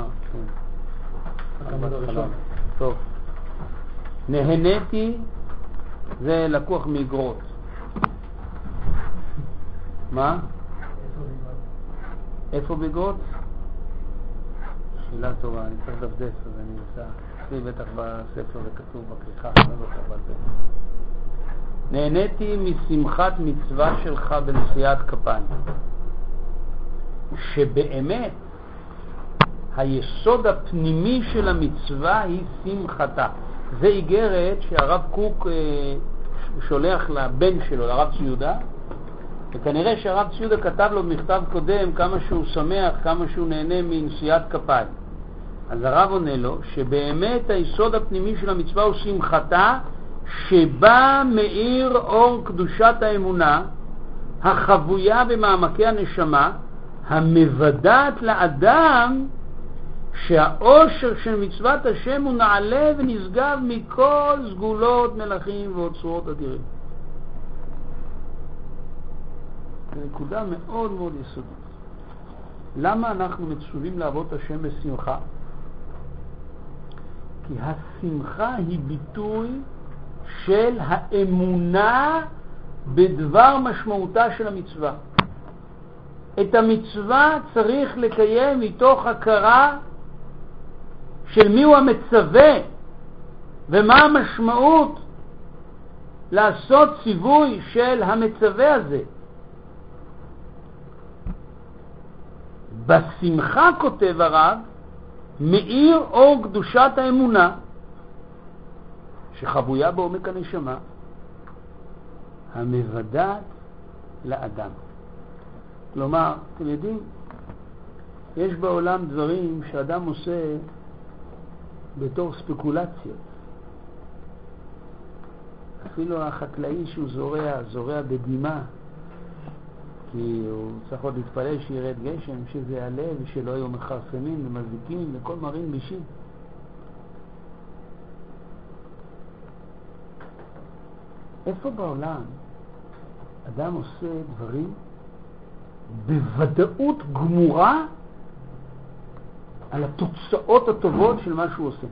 כן. טוב. נהניתי, זה לקוח מאגרות. מה? איפה באגרות? שאלה טובה, אני צריך דפדף, אז אני אמצא. אצלי בטח בספר וכתוב בכריכה, אני לא בטח בזה. נהניתי משמחת מצווה שלך בנשיאת כפיים. שבאמת היסוד הפנימי של המצווה היא שמחתה. זה איגרת שהרב קוק שולח לבן שלו, לרב ציודה, וכנראה שהרב ציודה כתב לו מכתב קודם כמה שהוא שמח, כמה שהוא נהנה מנשיאת כפיים. אז הרב עונה לו שבאמת היסוד הפנימי של המצווה הוא שמחתה, שבה מאיר אור קדושת האמונה, החבויה במעמקי הנשמה, המוודעת לאדם שהאושר של מצוות השם הוא נעלה ונשגב מכל סגולות מלכים ואוצרות אדירים. זו נקודה מאוד מאוד יסודית. למה אנחנו מצווים לעבוד את השם בשמחה? כי השמחה היא ביטוי של האמונה בדבר משמעותה של המצווה. את המצווה צריך לקיים מתוך הכרה של מי הוא המצווה ומה המשמעות לעשות ציווי של המצווה הזה. בשמחה, כותב הרב, מאיר אור קדושת האמונה שחבויה בעומק הנשמה, המוודעת לאדם. כלומר, אתם יודעים, יש בעולם דברים שאדם עושה בתור ספקולציות. אפילו החקלאי שהוא זורע, זורע בדמימה, כי הוא צריך עוד להתפלל שירד גשם, שזה יעלה ושלא יהיו מחרסמים ומזיקים וכל מרין בישים. איפה בעולם אדם עושה דברים בוודאות גמורה על התוצאות הטובות של מה שהוא עושה?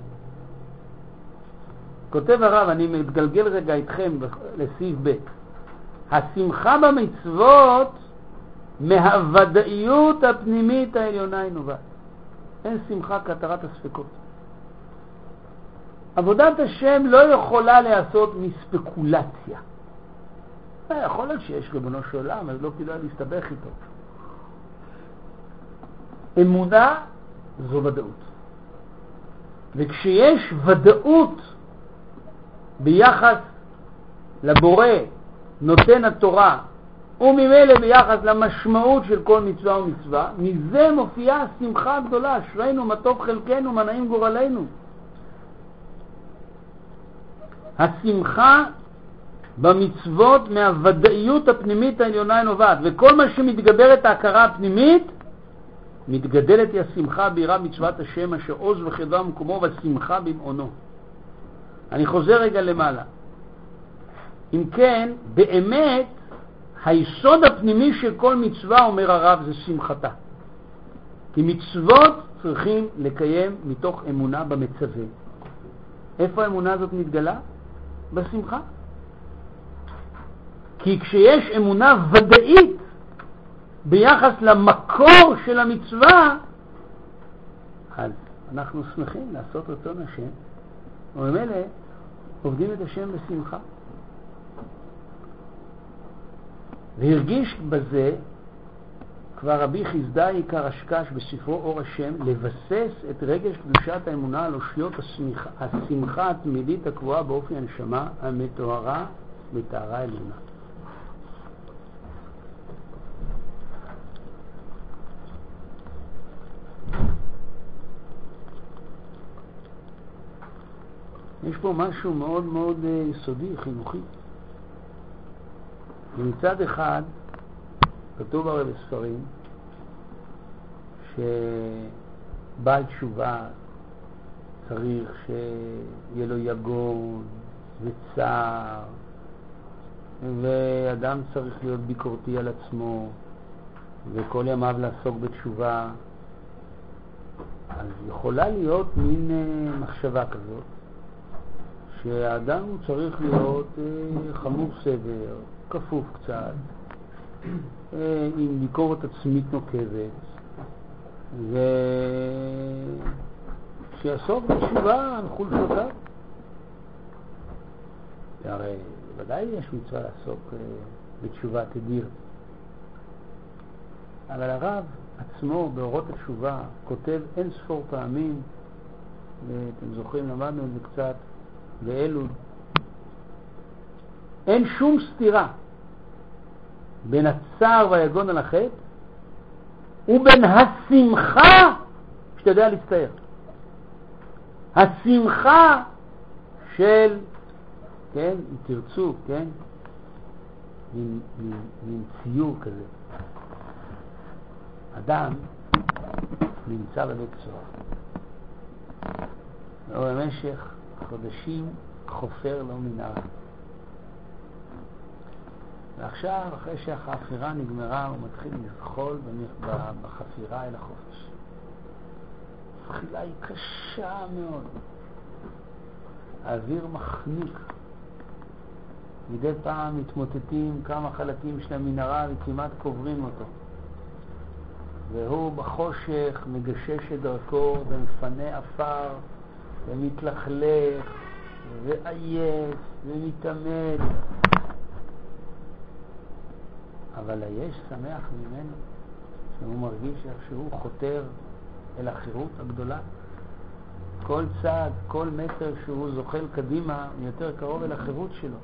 כותב הרב, אני מתגלגל רגע איתכם לסעיף ב', השמחה במצוות מהוודאיות הפנימית העליונה היא נובעת. אין שמחה כהתרת הספקות. עבודת השם לא יכולה לעשות מספקולציה. יכול להיות שיש ריבונו של עולם, אז לא כדאי להסתבך איתו. אמונה זו ודאות. וכשיש ודאות ביחס לבורא נותן התורה, וממילא ביחס למשמעות של כל מצווה ומצווה, מזה מופיעה השמחה הגדולה, אשרינו מה טוב חלקנו מה נעים גורלנו. השמחה במצוות מהוודאיות הפנימית העליונה נובעת, וכל מה שמתגבר את ההכרה הפנימית מתגדלת היא השמחה ביראה מצוות השם אשר עוז וחדווה מקומו והשמחה במעונו. אני חוזר רגע למעלה. אם כן, באמת היסוד הפנימי של כל מצווה, אומר הרב, זה שמחתה. כי מצוות צריכים לקיים מתוך אמונה במצווה. איפה האמונה הזאת מתגלה? בשמחה. כי כשיש אמונה ודאית ביחס למקור של המצווה, אז אנחנו שמחים לעשות רצון השם, ובמילא עובדים את השם בשמחה. והרגיש בזה כבר רבי חסדאי קרשקש בספרו אור השם, לבסס את רגש קדושת האמונה על אושיות השמחה, השמחה התמידית הקבועה באופי הנשמה המטוהרה מטהרה עליונה. יש פה משהו מאוד מאוד יסודי, חינוכי. מצד אחד, כתוב הרי בספרים, שבעל תשובה צריך שיהיה לו יגון וצער, ואדם צריך להיות ביקורתי על עצמו, וכל ימיו לעסוק בתשובה. אז יכולה להיות מין מחשבה כזאת, שהאדם הוא צריך להיות חמור סבר, כפוף קצת, עם ביקורת עצמית נוקבת, ושיעסוק בתשובה על חולשותיו. הרי ודאי יש מצווה לעסוק בתשובה תדיר. אבל הרב עצמו באורות התשובה כותב אין ספור פעמים, ואתם זוכרים, למדנו את זה קצת באלול, אין שום סתירה בין הצער והיגון על החטא ובין השמחה שאתה יודע להצטער. השמחה של, כן, אם תרצו, כן, עם, עם, עם ציור כזה. אדם נמצא בבית סוהר, ובמשך חודשים חופר לו מנהרה. ועכשיו, אחרי שהחפירה נגמרה, הוא מתחיל לזחול בחפירה אל החופש. הזחילה היא קשה מאוד. האוויר מחניק. מדי פעם מתמוטטים כמה חלקים של המנהרה וכמעט קוברים אותו. והוא בחושך מגשש את דרכו ומפנה אפר ומתלכלך ועייף ומתאמד. אבל היש שמח ממנו שהוא מרגיש שהוא חותר אל החירות הגדולה. כל צעד, כל מטר שהוא זוחל קדימה יותר קרוב אל החירות שלו.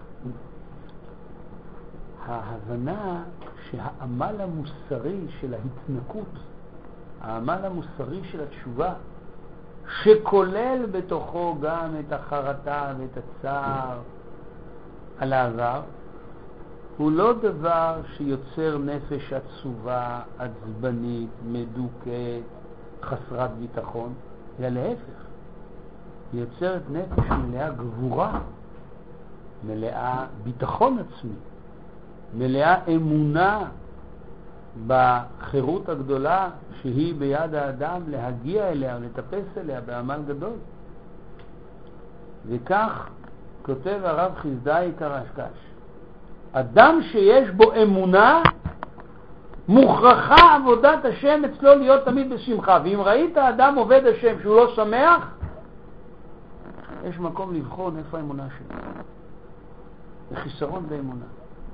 ההבנה שהעמל המוסרי של ההתנקות, העמל המוסרי של התשובה, שכולל בתוכו גם את החרטה ואת הצער על העבר, הוא לא דבר שיוצר נפש עצובה, עצבנית, מדוכאת, חסרת ביטחון, אלא להפך. היא יוצרת נפש מלאה גבורה, מלאה ביטחון עצמי, מלאה אמונה בחירות הגדולה שהיא ביד האדם להגיע אליה ולטפס אליה בעמל גדול. וכך כותב הרב חסדאי קרשקש, אדם שיש בו אמונה, מוכרחה עבודת השם אצלו להיות תמיד בשמחה. ואם ראית אדם עובד השם שהוא לא שמח, יש מקום לבחון איפה האמונה שלו. זה חיסרון באמונה.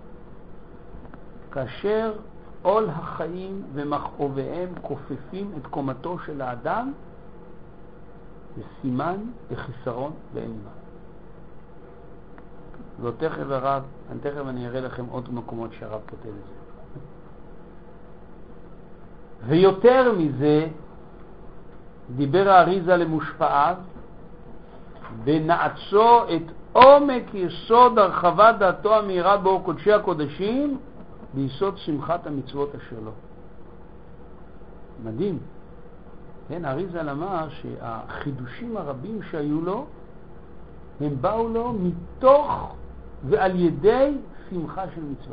כאשר עול החיים ומכאוביהם כופפים את קומתו של האדם, זה סימן וחיסרון באמונה. לא תכף הרב, אני תכף אני אראה לכם עוד מקומות שהרב כותב את זה. ויותר מזה, דיבר האריזה למושפעיו, ונעצו את עומק יסוד הרחבת דעתו המהירה באור קודשי הקודשים, ביסוד שמחת המצוות אשר לו. מדהים. כן, האריזה אמר שהחידושים הרבים שהיו לו, הם באו לו מתוך ועל ידי שמחה של מצווה.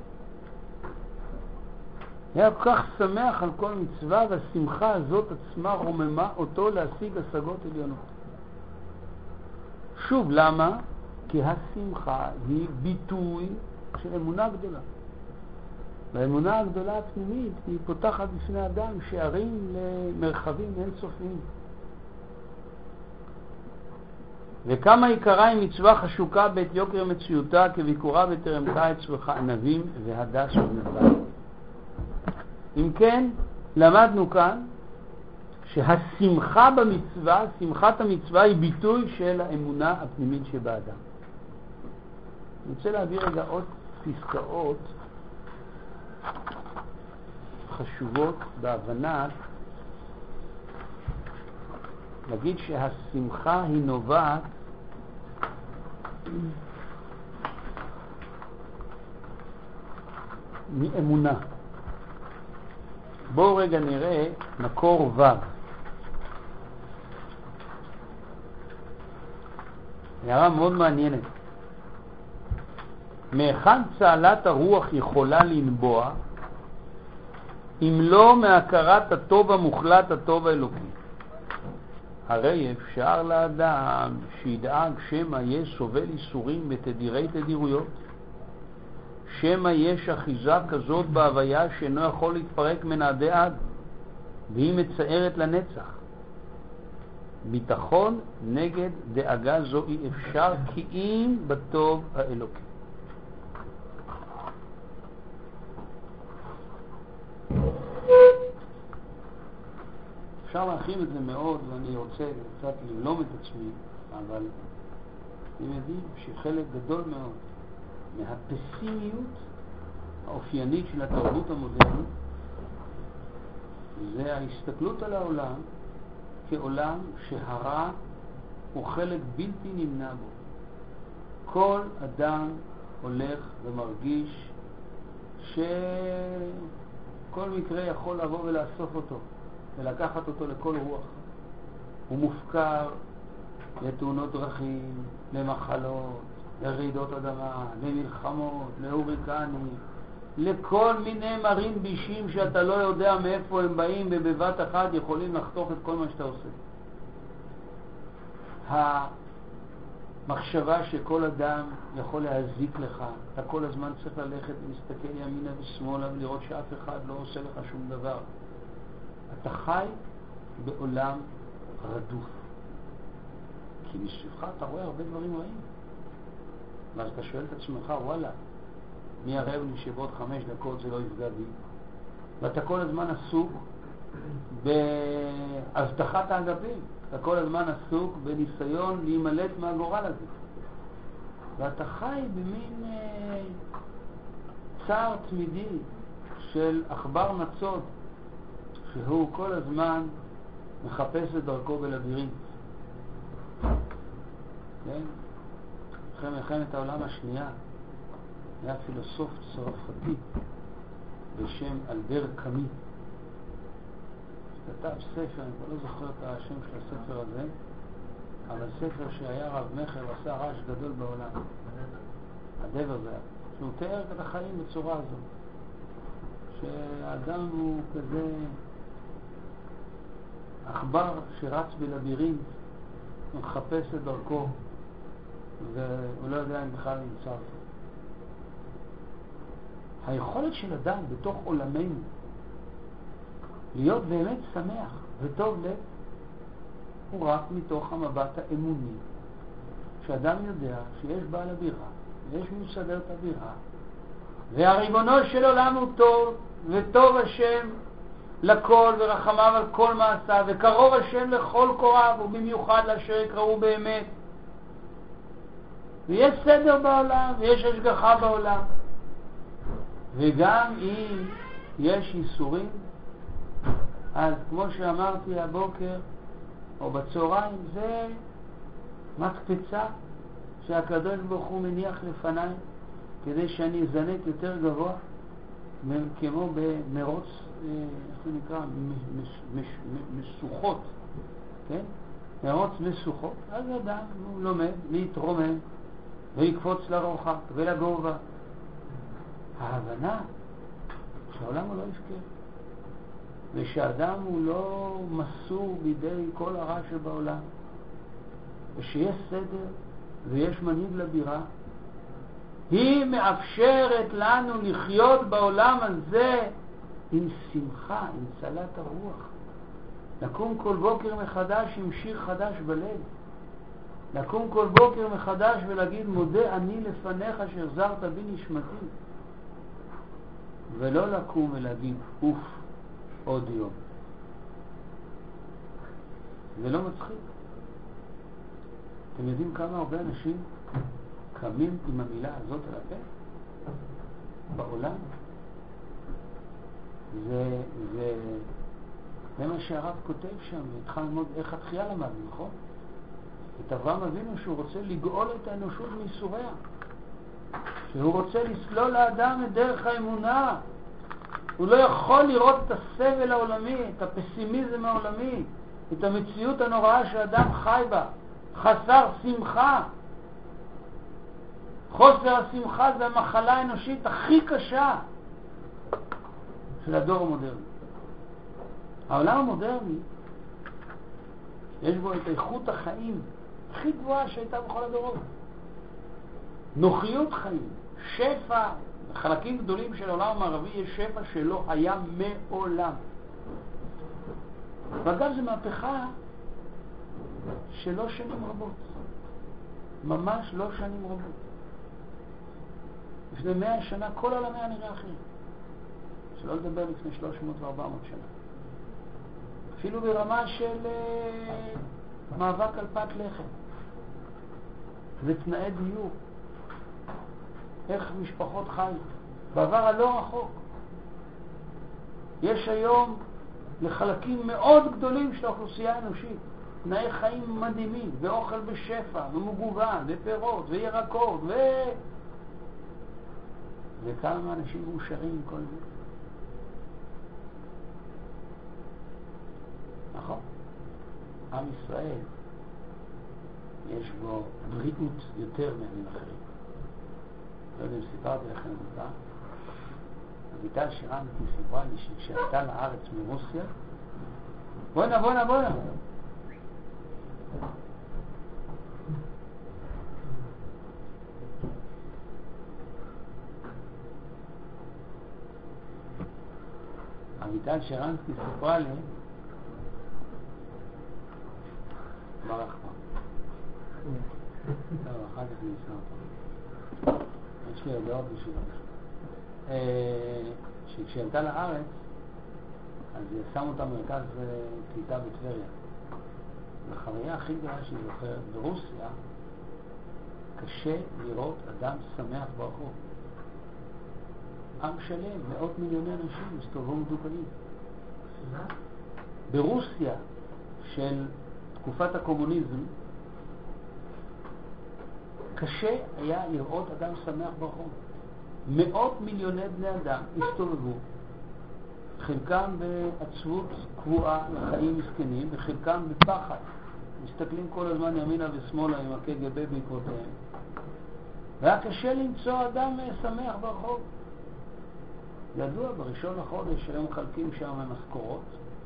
היה כל כך שמח על כל מצווה, והשמחה הזאת עצמה רוממה אותו להשיג השגות עליונות. שוב, למה? כי השמחה היא ביטוי של אמונה גדולה. והאמונה הגדולה הפנימית היא פותחת בפני אדם שערים למרחבים אינסופיים. וכמה עיקרה היא מצווה חשוקה בית יוקר מציאותה כביקורה בטרם קיץ וענבים והדס ובנבל. אם כן, למדנו כאן שהשמחה במצווה, שמחת המצווה היא ביטוי של האמונה הפנימית שבאדם. אני רוצה להביא רגע עוד פסקאות חשובות בהבנה, להגיד שהשמחה היא נובעת מאמונה. בואו רגע נראה מקור ו'. הערה מאוד מעניינת. מהיכן צהלת הרוח יכולה לנבוע אם לא מהכרת הטוב המוחלט, הטוב האלוקי? הרי אפשר לאדם שידאג שמה יש סובל איסורים בתדירי תדירויות, שמה יש אחיזה כזאת בהוויה שאינו יכול להתפרק מן עדי עד, והיא מצערת לנצח. ביטחון נגד דאגה זו אי אפשר, כי אם בטוב האלוקי. אפשר להכין את זה מאוד, ואני רוצה קצת ללום את עצמי, אבל אתם יודעים שחלק גדול מאוד מהפסימיות האופיינית של התרבות המודרנית זה ההסתכלות על העולם כעולם שהרע הוא חלק בלתי נמנע בו. כל אדם הולך ומרגיש שכל מקרה יכול לבוא ולאסוף אותו ולקחת אותו לכל רוח. הוא מופקר לתאונות דרכים, למחלות, לרעידות אדמה, למלחמות, להוריקנים, לכל מיני מרים בישים שאתה לא יודע מאיפה הם באים, ובבת אחת יכולים לחתוך את כל מה שאתה עושה. המחשבה שכל אדם יכול להזיק לך, אתה כל הזמן צריך ללכת ולהסתכל ימינה ושמאלה ולראות שאף אחד לא עושה לך שום דבר. אתה חי בעולם רדוף. כי מסביבך אתה רואה הרבה דברים רעים. ואז אתה שואל את עצמך, וואלה, מי ערב לי שבעוד חמש דקות זה לא יפגע בי? ואתה כל הזמן עסוק בהבטחת האגפים. אתה כל הזמן עסוק בניסיון להימלט מהגורל הזה. ואתה חי במין אה, צער תמידי של אכבר נצות, שהוא כל הזמן מחפש את דרכו בלבירינט. כן? אחרי מלחמת העולם השנייה היה פילוסוף צרפתי בשם אלבר קאמי. כתב ספר, אני כבר לא זוכר את השם של הספר הזה, אבל ספר שהיה רב מחר ועשה רעש גדול בעולם. הדבר זה היה. שהוא תיאר את החיים בצורה הזו. שהאדם הוא כזה עכבר שרץ בלבירינט, הוא מחפש את דרכו, והוא לא יודע אם בכלל נמצא אותו. היכולת של אדם בתוך עולמנו להיות באמת שמח וטוב לב הוא רק מתוך המבט האמוני, שאדם יודע שיש בעל הבירה ויש מסדר את הבירה, והריבונו של עולם הוא טוב, וטוב השם לכל ורחמיו על כל מעשיו, וקרוב השם לכל קוראיו, ובמיוחד לאשר יקראו באמת. ויש סדר בעולם, ויש השגחה בעולם. וגם אם יש איסורים, אז כמו שאמרתי הבוקר או בצהריים, זה מקפצה שהקדוש ברוך הוא מניח לפניי כדי שאני אזנק יותר גבוה, כמו במרוץ, איך זה נקרא, משוכות, כן? מרוץ משוכות. אז אדם הוא לומד להתרומם ויקפוץ לרוחק ולגובה. ההבנה שהעולם הוא לא יפקר, ושאדם הוא לא מסור בידי כל הרע שבעולם, ושיש סדר ויש מנהיג לבירה, היא מאפשרת לנו לחיות בעולם הזה עם שמחה, עם צלת הרוח. לקום כל בוקר מחדש עם שיר חדש בלב. לקום כל בוקר מחדש ולהגיד מודה אני לפניך שהחזרת בי נשמתי. ולא לקום ולהגיד אוף עוד יום. זה לא מצחיק. אתם יודעים כמה הרבה אנשים קמים עם המילה הזאת על הפה? בעולם? זה, זה, זה מה שהרב כותב שם, והתחלנו ללמוד איך התחייה למדנו, נכון? את אברהם אבינו שהוא רוצה לגאול את האנושות מייסוריה, שהוא רוצה לסלול לאדם את דרך האמונה. הוא לא יכול לראות את הסבל העולמי, את הפסימיזם העולמי, את המציאות הנוראה שאדם חי בה, חסר שמחה. חוסר השמחה זה המחלה האנושית הכי קשה של הדור המודרני. העולם המודרני יש בו את איכות החיים הכי גבוהה שהייתה בכל הדורות. נוחיות חיים, שפע, בחלקים גדולים של העולם המערבי יש שפע שלא היה מעולם. ואגב זו מהפכה שלא שנים רבות, ממש לא שנים רבות. לפני מאה שנה כל העולם היה נראה אחר, שלא לדבר לפני שלוש מאות וארבע מאות שנה. אפילו ברמה של uh, מאבק על פת לחם ותנאי דיור, איך משפחות חיו בעבר הלא רחוק. יש היום לחלקים מאוד גדולים של האוכלוסייה האנושית תנאי חיים מדהימים, ואוכל בשפע ומגוון ופירות וירקות ו... וכמה אנשים מאושרים עם כל זה. נכון? עם ישראל יש בו בריאות יותר מעמים אחרים. לא יודע אם סיפרתי לכם אותה. אביטל שרנסקי סיפרה לי שכשעלתה לארץ מרוסיה, בואנה בואנה בואנה אביטל שרנסקי סיפרה לי ברח פה. טוב, אחר כך נשמע אותו. יש לי הודעות בשביל שכשעלתה לארץ אז שם אותה מרכז קליטה בטבריה. והחוויה הכי גדולה שהיא זוכרת ברוסיה, קשה לראות אדם שמח ברחוב. עם שלם, מאות מיליוני אנשים מסתובבו מדוכאים. ברוסיה של תקופת הקומוניזם קשה היה לראות אדם שמח ברחוב. מאות מיליוני בני אדם הסתובבו, חלקם בעצבות קבועה לחיים מסכנים, וחלקם בפחד. מסתכלים כל הזמן ימינה ושמאלה עם הקג"ב בעקבותיהם. והיה קשה למצוא אדם שמח ברחוב. ידוע, בראשון לחודש היום מחלקים שם משכורות,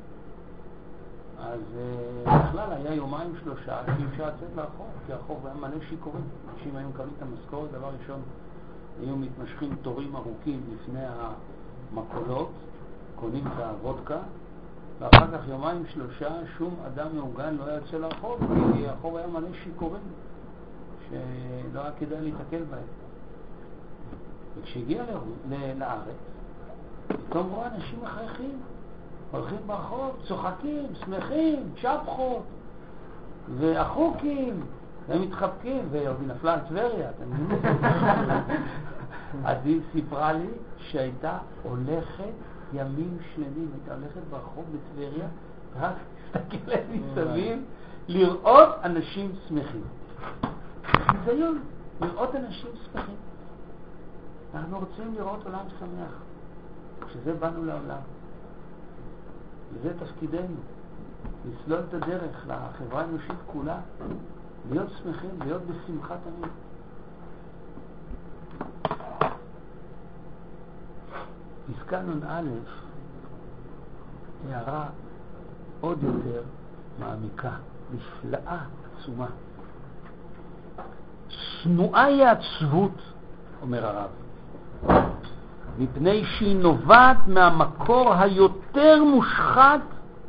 אז בכלל היה יומיים שלושה שאי אפשר לצאת לרחוב, כי הרחוב היה מלא שיכורים. אנשים היו מקבלים את המשכורת, דבר ראשון היו מתמשכים תורים ארוכים לפני המקולות, קונים את הוודקה, ואחר כך יומיים שלושה שום אדם מאורגן לא היה יוצא לרחוב, כי הרחוב היה מלא שיכורים שלא היה כדאי להתקל בהם. וכשהגיע לארץ פתאום רואה אנשים מחייכים, הולכים ברחוב, צוחקים, שמחים, שפחות, והחוקים, הם מתחבקים, ועוד היא נפלה על טבריה, אתם מבינים? אז היא סיפרה לי שהייתה הולכת ימים שלמים, הייתה הולכת ברחוב בטבריה, רק הסתכלת מסביב, לראות אנשים שמחים. ניסיון, לראות אנשים שמחים. אנחנו רוצים לראות עולם שמח. כשזה באנו לעולם. וזה תפקידנו. לסלול את הדרך לחברה האנושית כולה. להיות שמחים, להיות בשמחה תמיד. פסקה נ"א, הערה עוד יותר מעמיקה, נפלאה, עצומה. שנואה היא העצבות, אומר הרב, מפני שהיא נובעת מהמקור היותר מושחת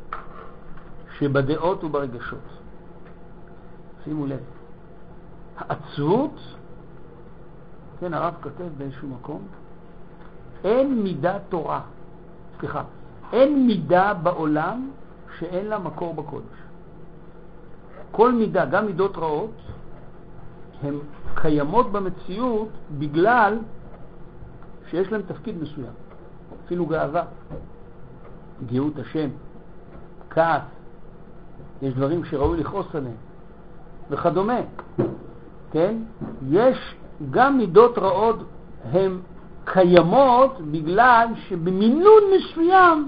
שבדעות וברגשות. שימו לב, העצבות, כן, הרב כותב באיזשהו מקום, אין מידה תורה, סליחה, אין מידה בעולם שאין לה מקור בקודש. כל מידה, גם מידות רעות, הן קיימות במציאות בגלל שיש להם תפקיד מסוים. אפילו גאווה, גאות השם, כעס, יש דברים שראוי לכעוס עליהם, וכדומה. כן? יש גם מידות רעות, הן קיימות בגלל שבמינון מסוים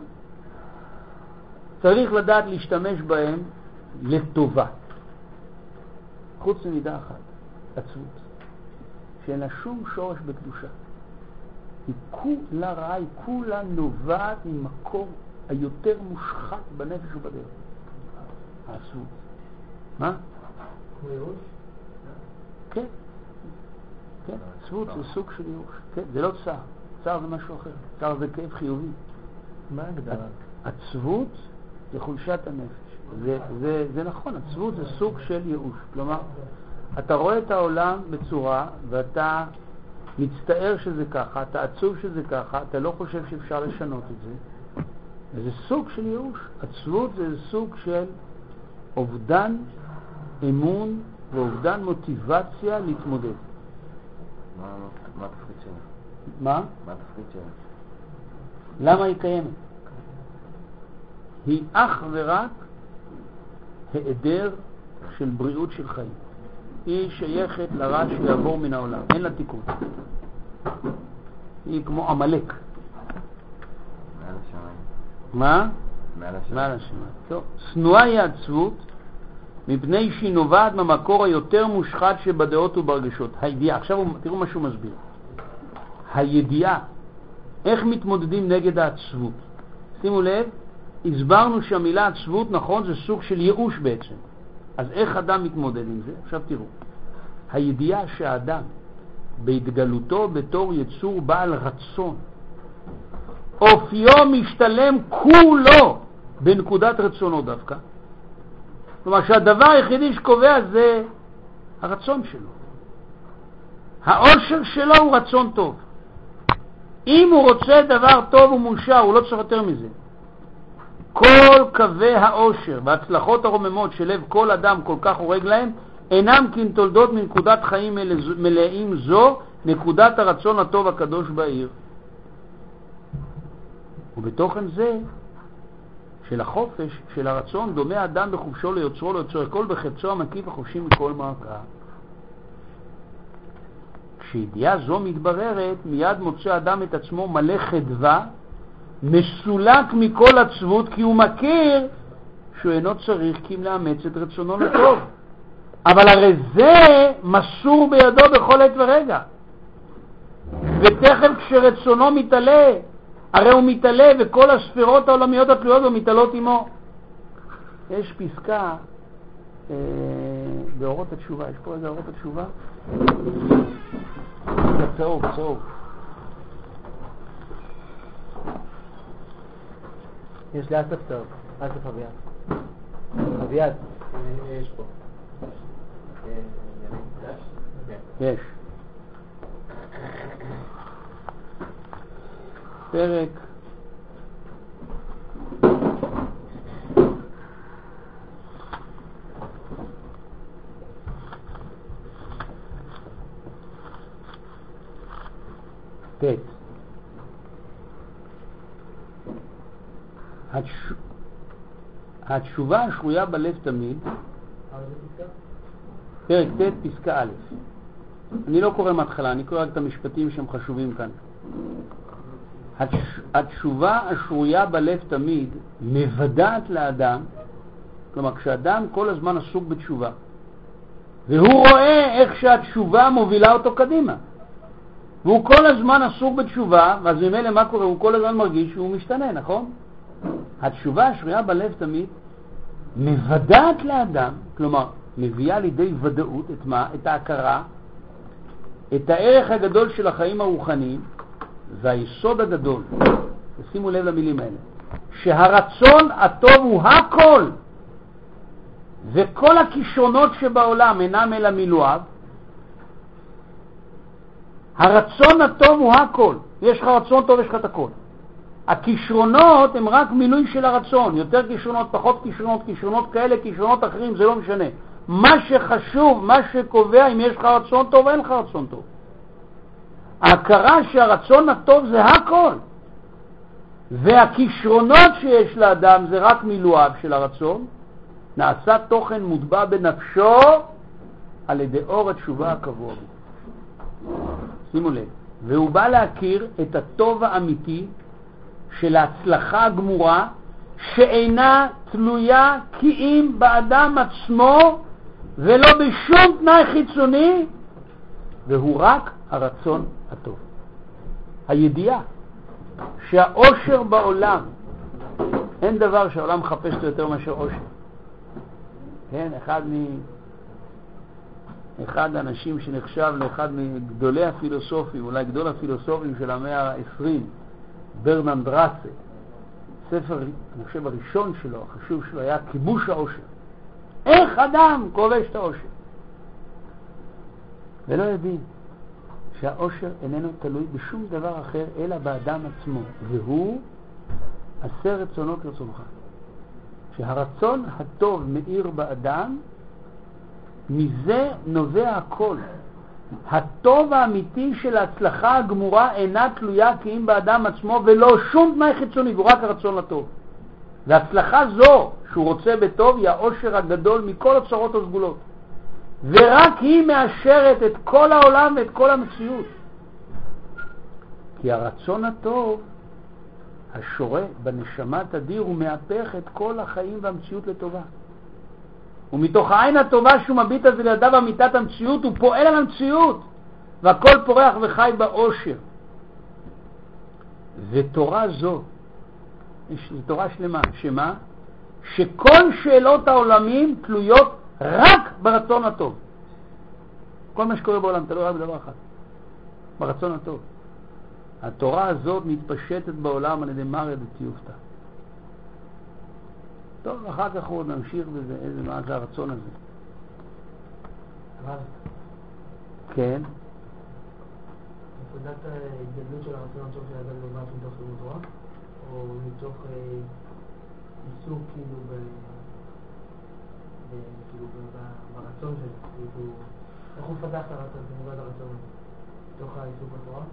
צריך לדעת להשתמש בהם לטובה. חוץ ממידה אחת, עצבות, שאין לה שום שורש בקדושה. היא כולה רעה, היא כולה נובעת ממקור היותר מושחת בנפש ובדרך. העצבות. מה? ייאוש? כן. כן, עצבות זה סוג של ייאוש. כן, זה לא צער. צער זה משהו אחר. צער זה כאב חיובי. מה הגדרה? עצבות זה חולשת הנפש. זה, זה, זה נכון, עצבות זה סוג של ייאוש. כלומר, אתה רואה את העולם בצורה ואתה מצטער שזה ככה, אתה עצוב שזה ככה, אתה לא חושב שאפשר לשנות את זה. וזה סוג של ייאוש. עצבות זה סוג של אובדן אמון ואובדן מוטיבציה להתמודד. מה התפקיד שלה? מה? מה התפקיד שלה? למה היא קיימת? היא אך ורק היעדר של בריאות של חיים. היא שייכת לרע שיעבור מן העולם, אין לה תיקון. היא כמו עמלק. מעל השמיים. מה? מעל השמיים. מעל השמיים. טוב. שנואה היא עצבות מפני שהיא נובעת מהמקור היותר מושחת שבדעות וברגשות. הידיעה, עכשיו תראו מה שהוא מסביר. הידיעה, איך מתמודדים נגד העצבות? שימו לב, הסברנו שהמילה עצבות, נכון, זה סוג של ייאוש בעצם. אז איך אדם מתמודד עם זה? עכשיו תראו. הידיעה שהאדם בהתגלותו בתור יצור בעל רצון, אופיו משתלם כולו בנקודת רצונו דווקא. כלומר שהדבר היחידי שקובע זה הרצון שלו. העושר שלו הוא רצון טוב. אם הוא רוצה דבר טוב ומאושר, הוא לא צריך יותר מזה. כל קווי העושר וההצלחות הרוממות של לב כל אדם כל כך הורג להם, אינם כתולדות מנקודת חיים מלאים זו, נקודת הרצון הטוב הקדוש בעיר. ובתוכן זה של החופש, של הרצון, דומה אדם בחופשו ליוצרו, ליוצרו הכל בחפצו המקיף החופשי מכל מרקע. כשידיעה זו מתבררת, מיד מוצא אדם את עצמו מלא חדווה, מסולק מכל עצבות, כי הוא מכיר שהוא אינו צריך כי אם לאמץ את רצונו לטוב. אבל הרי זה מסור בידו בכל עת ורגע. ותכף כשרצונו מתעלה, הרי הוא מתעלה וכל הספירות העולמיות התלויות בו מתעלות עמו. יש פסקה אה, באורות התשובה, יש פה איזה אורות התשובה? זה צהוב, צהוב. יש לי אסף טוב, אסף אביעד. אביעד. יש פה. יש. פרק ט' התש... התשובה השרויה בלב תמיד, פרק ט' פסקה א'. אני לא קורא מההתחלה, אני קורא רק את המשפטים שהם חשובים כאן. התש... התשובה השרויה בלב תמיד מבדעת לאדם, כלומר כשאדם כל הזמן עסוק בתשובה, והוא רואה איך שהתשובה מובילה אותו קדימה, והוא כל הזמן עסוק בתשובה, ואז ממילא מה קורה? הוא כל הזמן מרגיש שהוא משתנה, נכון? התשובה השרויה בלב תמיד מבדעת לאדם, כלומר מביאה לידי ודאות את מה? את ההכרה, את הערך הגדול של החיים הרוחניים, והיסוד הגדול, שימו לב למילים האלה, שהרצון הטוב הוא הכל, וכל הכישרונות שבעולם אינם אלא מילואיו. הרצון הטוב הוא הכל, יש לך רצון טוב, יש לך את הכל. הכישרונות הם רק מילוי של הרצון, יותר כישרונות, פחות כישרונות, כישרונות כאלה, כישרונות אחרים, זה לא משנה. מה שחשוב, מה שקובע אם יש לך רצון טוב או אין לך רצון טוב. ההכרה שהרצון הטוב זה הכל, והכישרונות שיש לאדם זה רק מילואיו של הרצון, נעשה תוכן מוטבע בנפשו על ידי אור התשובה הקבוע. שימו לב, והוא בא להכיר את הטוב האמיתי של ההצלחה הגמורה, שאינה תלויה כי אם באדם עצמו ולא בשום תנאי חיצוני, והוא רק הרצון הטוב. הידיעה שהאושר בעולם, אין דבר שהעולם מחפש לו יותר מאשר אושר. כן, אחד מ... אחד האנשים שנחשב לאחד מגדולי הפילוסופים, אולי גדול הפילוסופים של המאה ה-עשרים, ברנרד ראסל, ספר, אני חושב הראשון שלו, החשוב שלו, היה כיבוש האושר. איך אדם כובש את האושר? ולא יודעים שהאושר איננו תלוי בשום דבר אחר אלא באדם עצמו, והוא עשה רצונו כרצונך. שהרצון הטוב מאיר באדם, מזה נובע הכל. הטוב האמיתי של ההצלחה הגמורה אינה תלויה כי אם באדם עצמו ולא שום תנאי חיצוני, והוא רק הרצון לטוב. והצלחה זו שהוא רוצה בטוב היא האושר הגדול מכל הצרות הסגולות, ורק היא מאשרת את כל העולם ואת כל המציאות. כי הרצון הטוב השורה בנשמה תדיר ומהפך את כל החיים והמציאות לטובה. ומתוך העין הטובה שהוא מביט על זה לידיו אמיתת המציאות, הוא פועל על המציאות, והכל פורח וחי באושר. ותורה זו, זו תורה שלמה, שמה? שכל שאלות העולמים תלויות רק ברצון הטוב. כל מה שקורה בעולם תלוי רק בדבר אחד, ברצון הטוב. התורה הזאת מתפשטת בעולם על ידי מראה דתיופתא. טוב, אחר כך עוד נמשיך בזה, איזה מה זה הרצון הזה. אבל? כן. נקודת ההתגדלות של הרצון הטוב של האדם נובעת מתוך לימוד תורה, או מתוך עיסוק כאילו ב... כאילו ברצון שלו, כאילו... איך הוא פתח את הרצון, זה נובעת הרצון הזה? מתוך העיסוק בתורה?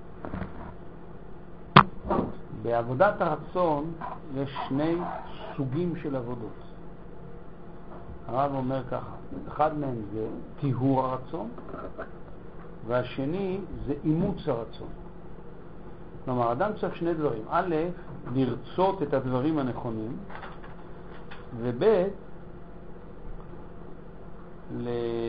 בעבודת הרצון יש שני סוגים של עבודות. הרב אומר ככה, אחד מהם זה טיהור הרצון, והשני זה אימוץ הרצון. כלומר, אדם צריך שני דברים. א', לרצות את הדברים הנכונים, וב', ל...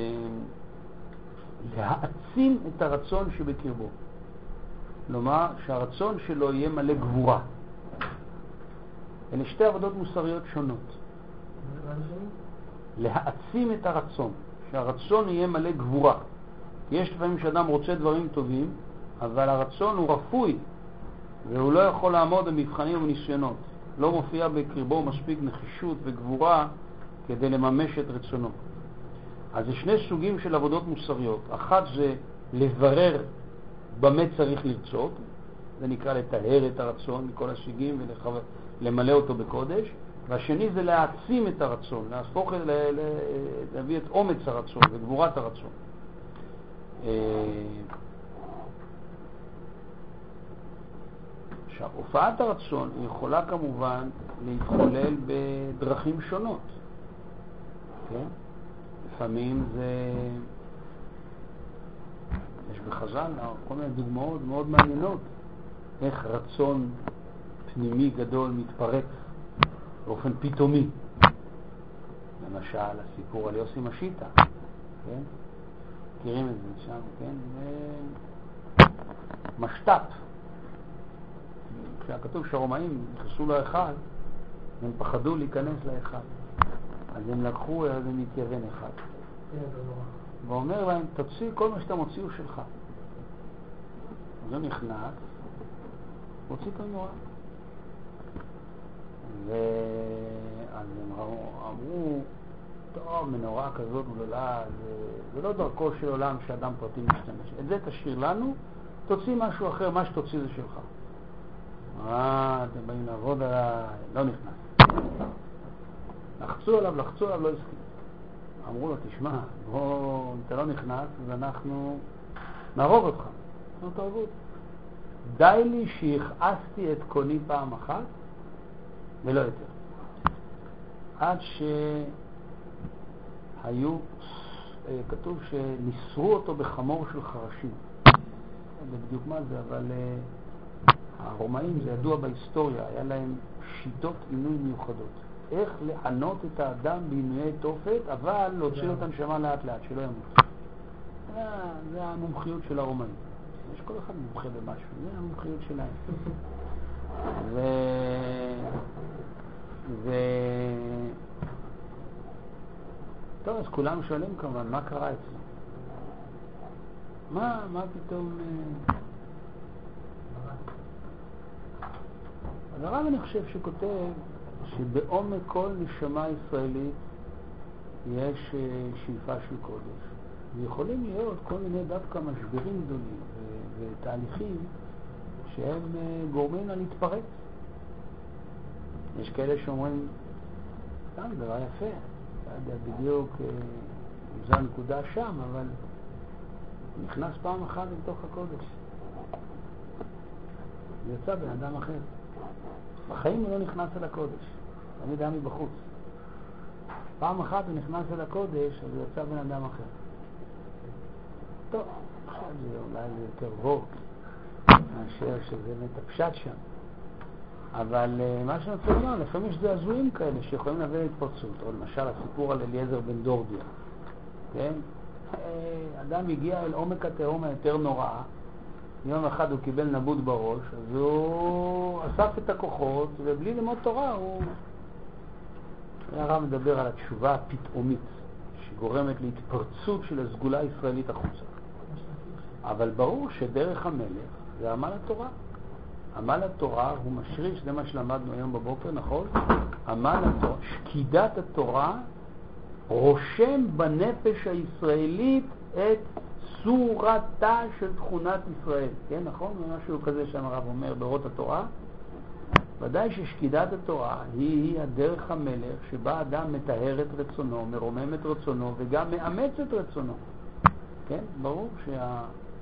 להעצים את הרצון שבקרבו. כלומר, שהרצון שלו יהיה מלא גבורה. אלה שתי עבודות מוסריות שונות. להעצים את הרצון, שהרצון יהיה מלא גבורה. יש לפעמים שאדם רוצה דברים טובים, אבל הרצון הוא רפוי, והוא לא יכול לעמוד במבחנים וניסיונות. לא מופיע בקרבו מספיק נחישות וגבורה כדי לממש את רצונו. אז יש שני סוגים של עבודות מוסריות. אחת זה לברר במה צריך לרצות, זה נקרא לטהר את הרצון מכל השיגים ולמלא אותו בקודש, והשני זה להעצים את הרצון, להפוך, להביא את אומץ הרצון וגבורת הרצון. עכשיו, הופעת הרצון יכולה כמובן להתחולל בדרכים שונות. כן? לפעמים זה... יש בחז"ל כל מיני דוגמאות מאוד מעניינות, איך רצון פנימי גדול מתפרץ באופן פתאומי. למשל, הסיפור על יוסי משיטה, כן? מכירים את זה שם, כן? משת"פ. כשכתוב שהרומאים נכנסו להיכל, הם פחדו להיכנס להיכל. אז הם לקחו איזה מתייוון אחד. ואומר להם, תוציא כל מה שאתה מוציא הוא שלך. אז הוא נכנס, הוציא את המנורה. ואז הם אמרו, טוב, מנורה כזאת גדולה, זה, זה לא דרכו של עולם שאדם פרטי משתמש. את זה תשאיר לנו, תוציא משהו אחר, מה שתוציא זה שלך. אה, אתם באים לעבוד עליי, לא נכנס. לחצו עליו, לחצו עליו, לא הסכים. אמרו לו, תשמע, בוא, אם אתה לא נכנס, אז אנחנו נהרוג אותך. לא תהרגו. די לי שהכעסתי את קוני פעם אחת, ולא יותר. עד שהיו, כתוב שניסרו אותו בחמור של חרשים. זה בדיוק מה זה, אבל הרומאים, זה ידוע בהיסטוריה, היה להם שיטות עינוי מיוחדות. איך לענות את האדם בעינויי תופת, אבל להוציא לו את הנשמה לאט לאט, שלא ימות. זה המומחיות של הרומאים. יש כל אחד מומחה במשהו, זה המומחיות שלהם. ו... ו... טוב, אז כולם שואלים כמובן, מה קרה אצלו? מה, מה פתאום... אז הרב אני חושב שכותב שבעומק כל נשמה ישראלית יש שאיפה של קודש. ויכולים להיות כל מיני דווקא משברים גדולים ותהליכים שהם גורמים לה להתפרץ. יש כאלה שאומרים, סתם דבר יפה, לא יודע בדיוק זו הנקודה שם, אבל נכנס פעם אחת לתוך הקודש. יצא בן אדם אחר. בחיים הוא לא נכנס אל הקודש, תמיד היה מבחוץ. פעם אחת הוא נכנס אל הקודש, אז הוא יצא בן אדם אחר. טוב, עכשיו זה אולי יותר וורק, מאשר שזה באמת הפשט שם. אבל uh, מה שאני רוצה לומר, לפעמים יש זעזועים כאלה שיכולים להביא להתפרצות, או למשל הסיפור על אליעזר בן דורדיה. כן? אדם הגיע אל עומק התהום היותר נוראה, יום אחד הוא קיבל נבוט בראש, אז הוא אסף את הכוחות, ובלי ללמוד תורה הוא... הרב מדבר על התשובה הפתאומית, שגורמת להתפרצות של הסגולה הישראלית החוצה. אבל ברור שדרך המלך זה עמל התורה. עמל התורה הוא משריש, זה מה שלמדנו היום בבוקר, נכון? עמל התורה, שקידת התורה רושם בנפש הישראלית את צורתה של תכונת ישראל. כן, נכון? משהו כזה שם הרב אומר באורות התורה. ודאי ששקידת התורה היא, היא הדרך המלך שבה אדם מטהר את רצונו, מרומם את רצונו וגם מאמץ את רצונו. כן? ברור שה...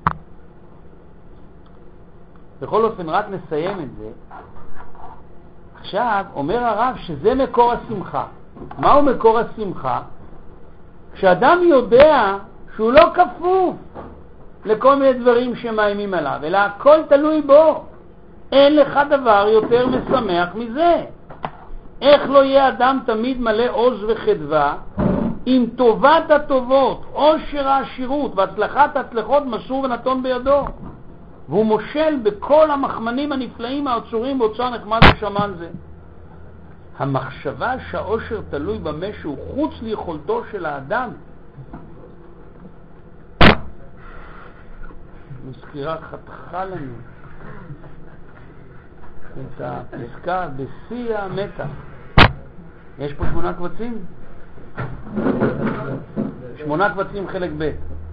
בכל אופן רק נסיים את זה. עכשיו אומר הרב שזה מקור השמחה. מהו מקור השמחה? כשאדם יודע שהוא לא כפוף לכל מיני דברים שמאיימים עליו, אלא הכל תלוי בו. אין לך דבר יותר משמח מזה. איך לא יהיה אדם תמיד מלא עוז וחדווה, אם טובת הטובות, עושר העשירות והצלחת ההצלחות מסור ונתון בידו. והוא מושל בכל המחמנים הנפלאים העצורים באוצר נחמד ושמן זה. המחשבה שהעושר תלוי במה שהוא חוץ ליכולתו של האדם. מזכירה חתכה לנו את הפסקה בשיא המתח. יש פה שמונה קבצים? שמונה קבצים חלק ב'.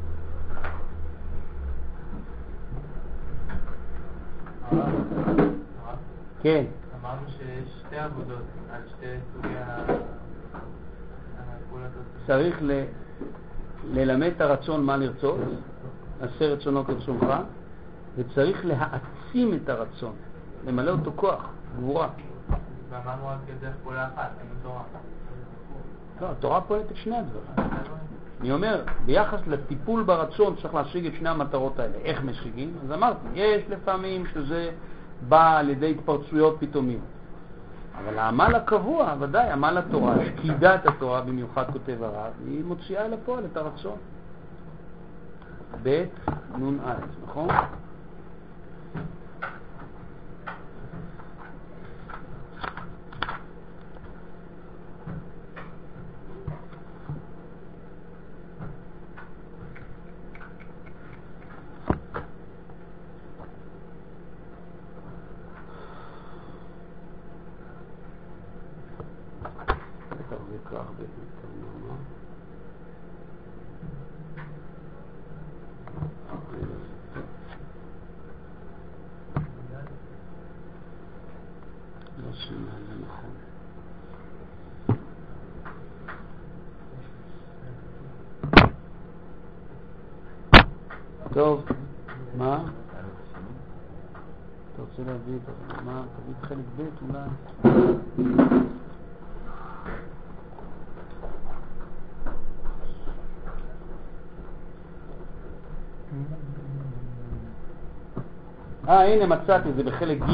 כן. אמרנו שיש שתי עבודות על שתי סוגי הפעולות. צריך ל... ללמד את הרצון מה לרצות, עשה רצונו כרצונך, וצריך להעצים את הרצון. למלא אותו כוח, גבורה. ואמרנו רק דרך פעולה אחת, עם התורה. לא, התורה פועלת את שני הדברים. אני אומר, ביחס לטיפול ברצון צריך להשיג את שני המטרות האלה. איך משיגים? אז אמרתי, יש לפעמים שזה בא על ידי התפרצויות פתאומיות. אבל העמל הקבוע, ודאי, עמל התורה, שקידת התורה, במיוחד כותב הרב, היא מוציאה אל הפועל את הרצון. בית נון א', נכון? טוב, מה? אתה רוצה להביא את מה? תביא את חלק ב' אולי? אה, הנה מצאתי, זה בחלק ג'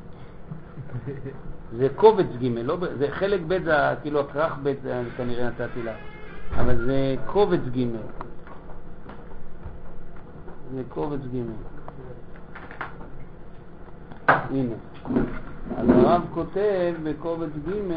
זה קובץ ג', לא, זה חלק ב' זה כאילו הכרך ב' זה כנראה נתתי לה, אבל זה קובץ ג' זה קובץ ג'. הנה. אז הרב כותב בקובץ ג'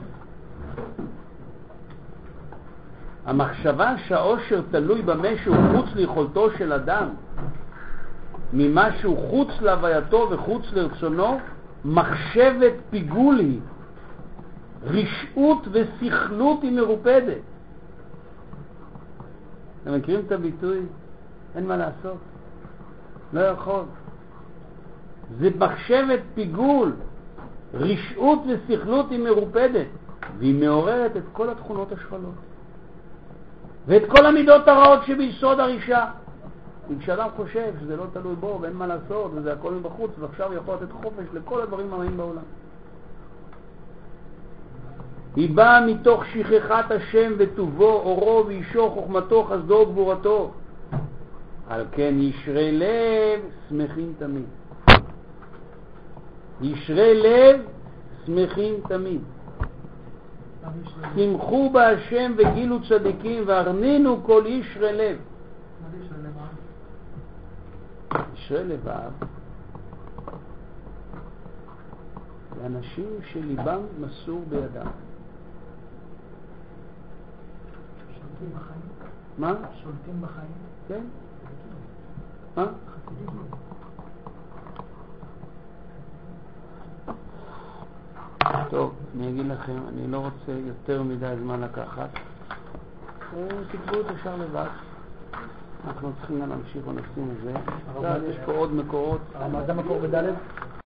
המחשבה שהאושר תלוי במה שהוא חוץ ליכולתו של אדם, ממה שהוא חוץ להווייתו וחוץ לרצונו, מחשבת פיגול היא. רשעות ושכלות היא מרופדת. אתם מכירים את הביטוי? אין מה לעשות. לא יכול. זה מחשבת פיגול. רשעות ושכלות היא מרופדת. והיא מעוררת את כל התכונות השפלות. ואת כל המידות הרעות שביסוד הרישה. אם כשאדם חושב שזה לא תלוי בו ואין מה לעשות וזה הכל מבחוץ, ועכשיו יכול לתת חופש לכל הדברים הרעים בעולם. היא באה מתוך שכחת השם וטובו, אורו ואישו, חוכמתו, חסדו וגבורתו. על כן ישרי לב שמחים תמיד. ישרי לב שמחים תמיד. שמחו בהשם וגילו צדיקים והרנינו כל ישרי לב. ישרי לבב זה אנשים שליבם מסור בידם. שולטים בחיים? מה? שולטים בחיים? כן. מה? טוב, אני אגיד לכם, אני לא רוצה יותר מדי זמן לקחת. תקבעו את השאר לבד. אנחנו צריכים להמשיך בנושאים הזה. יש פה עוד מקורות. מה זה מקור בד'?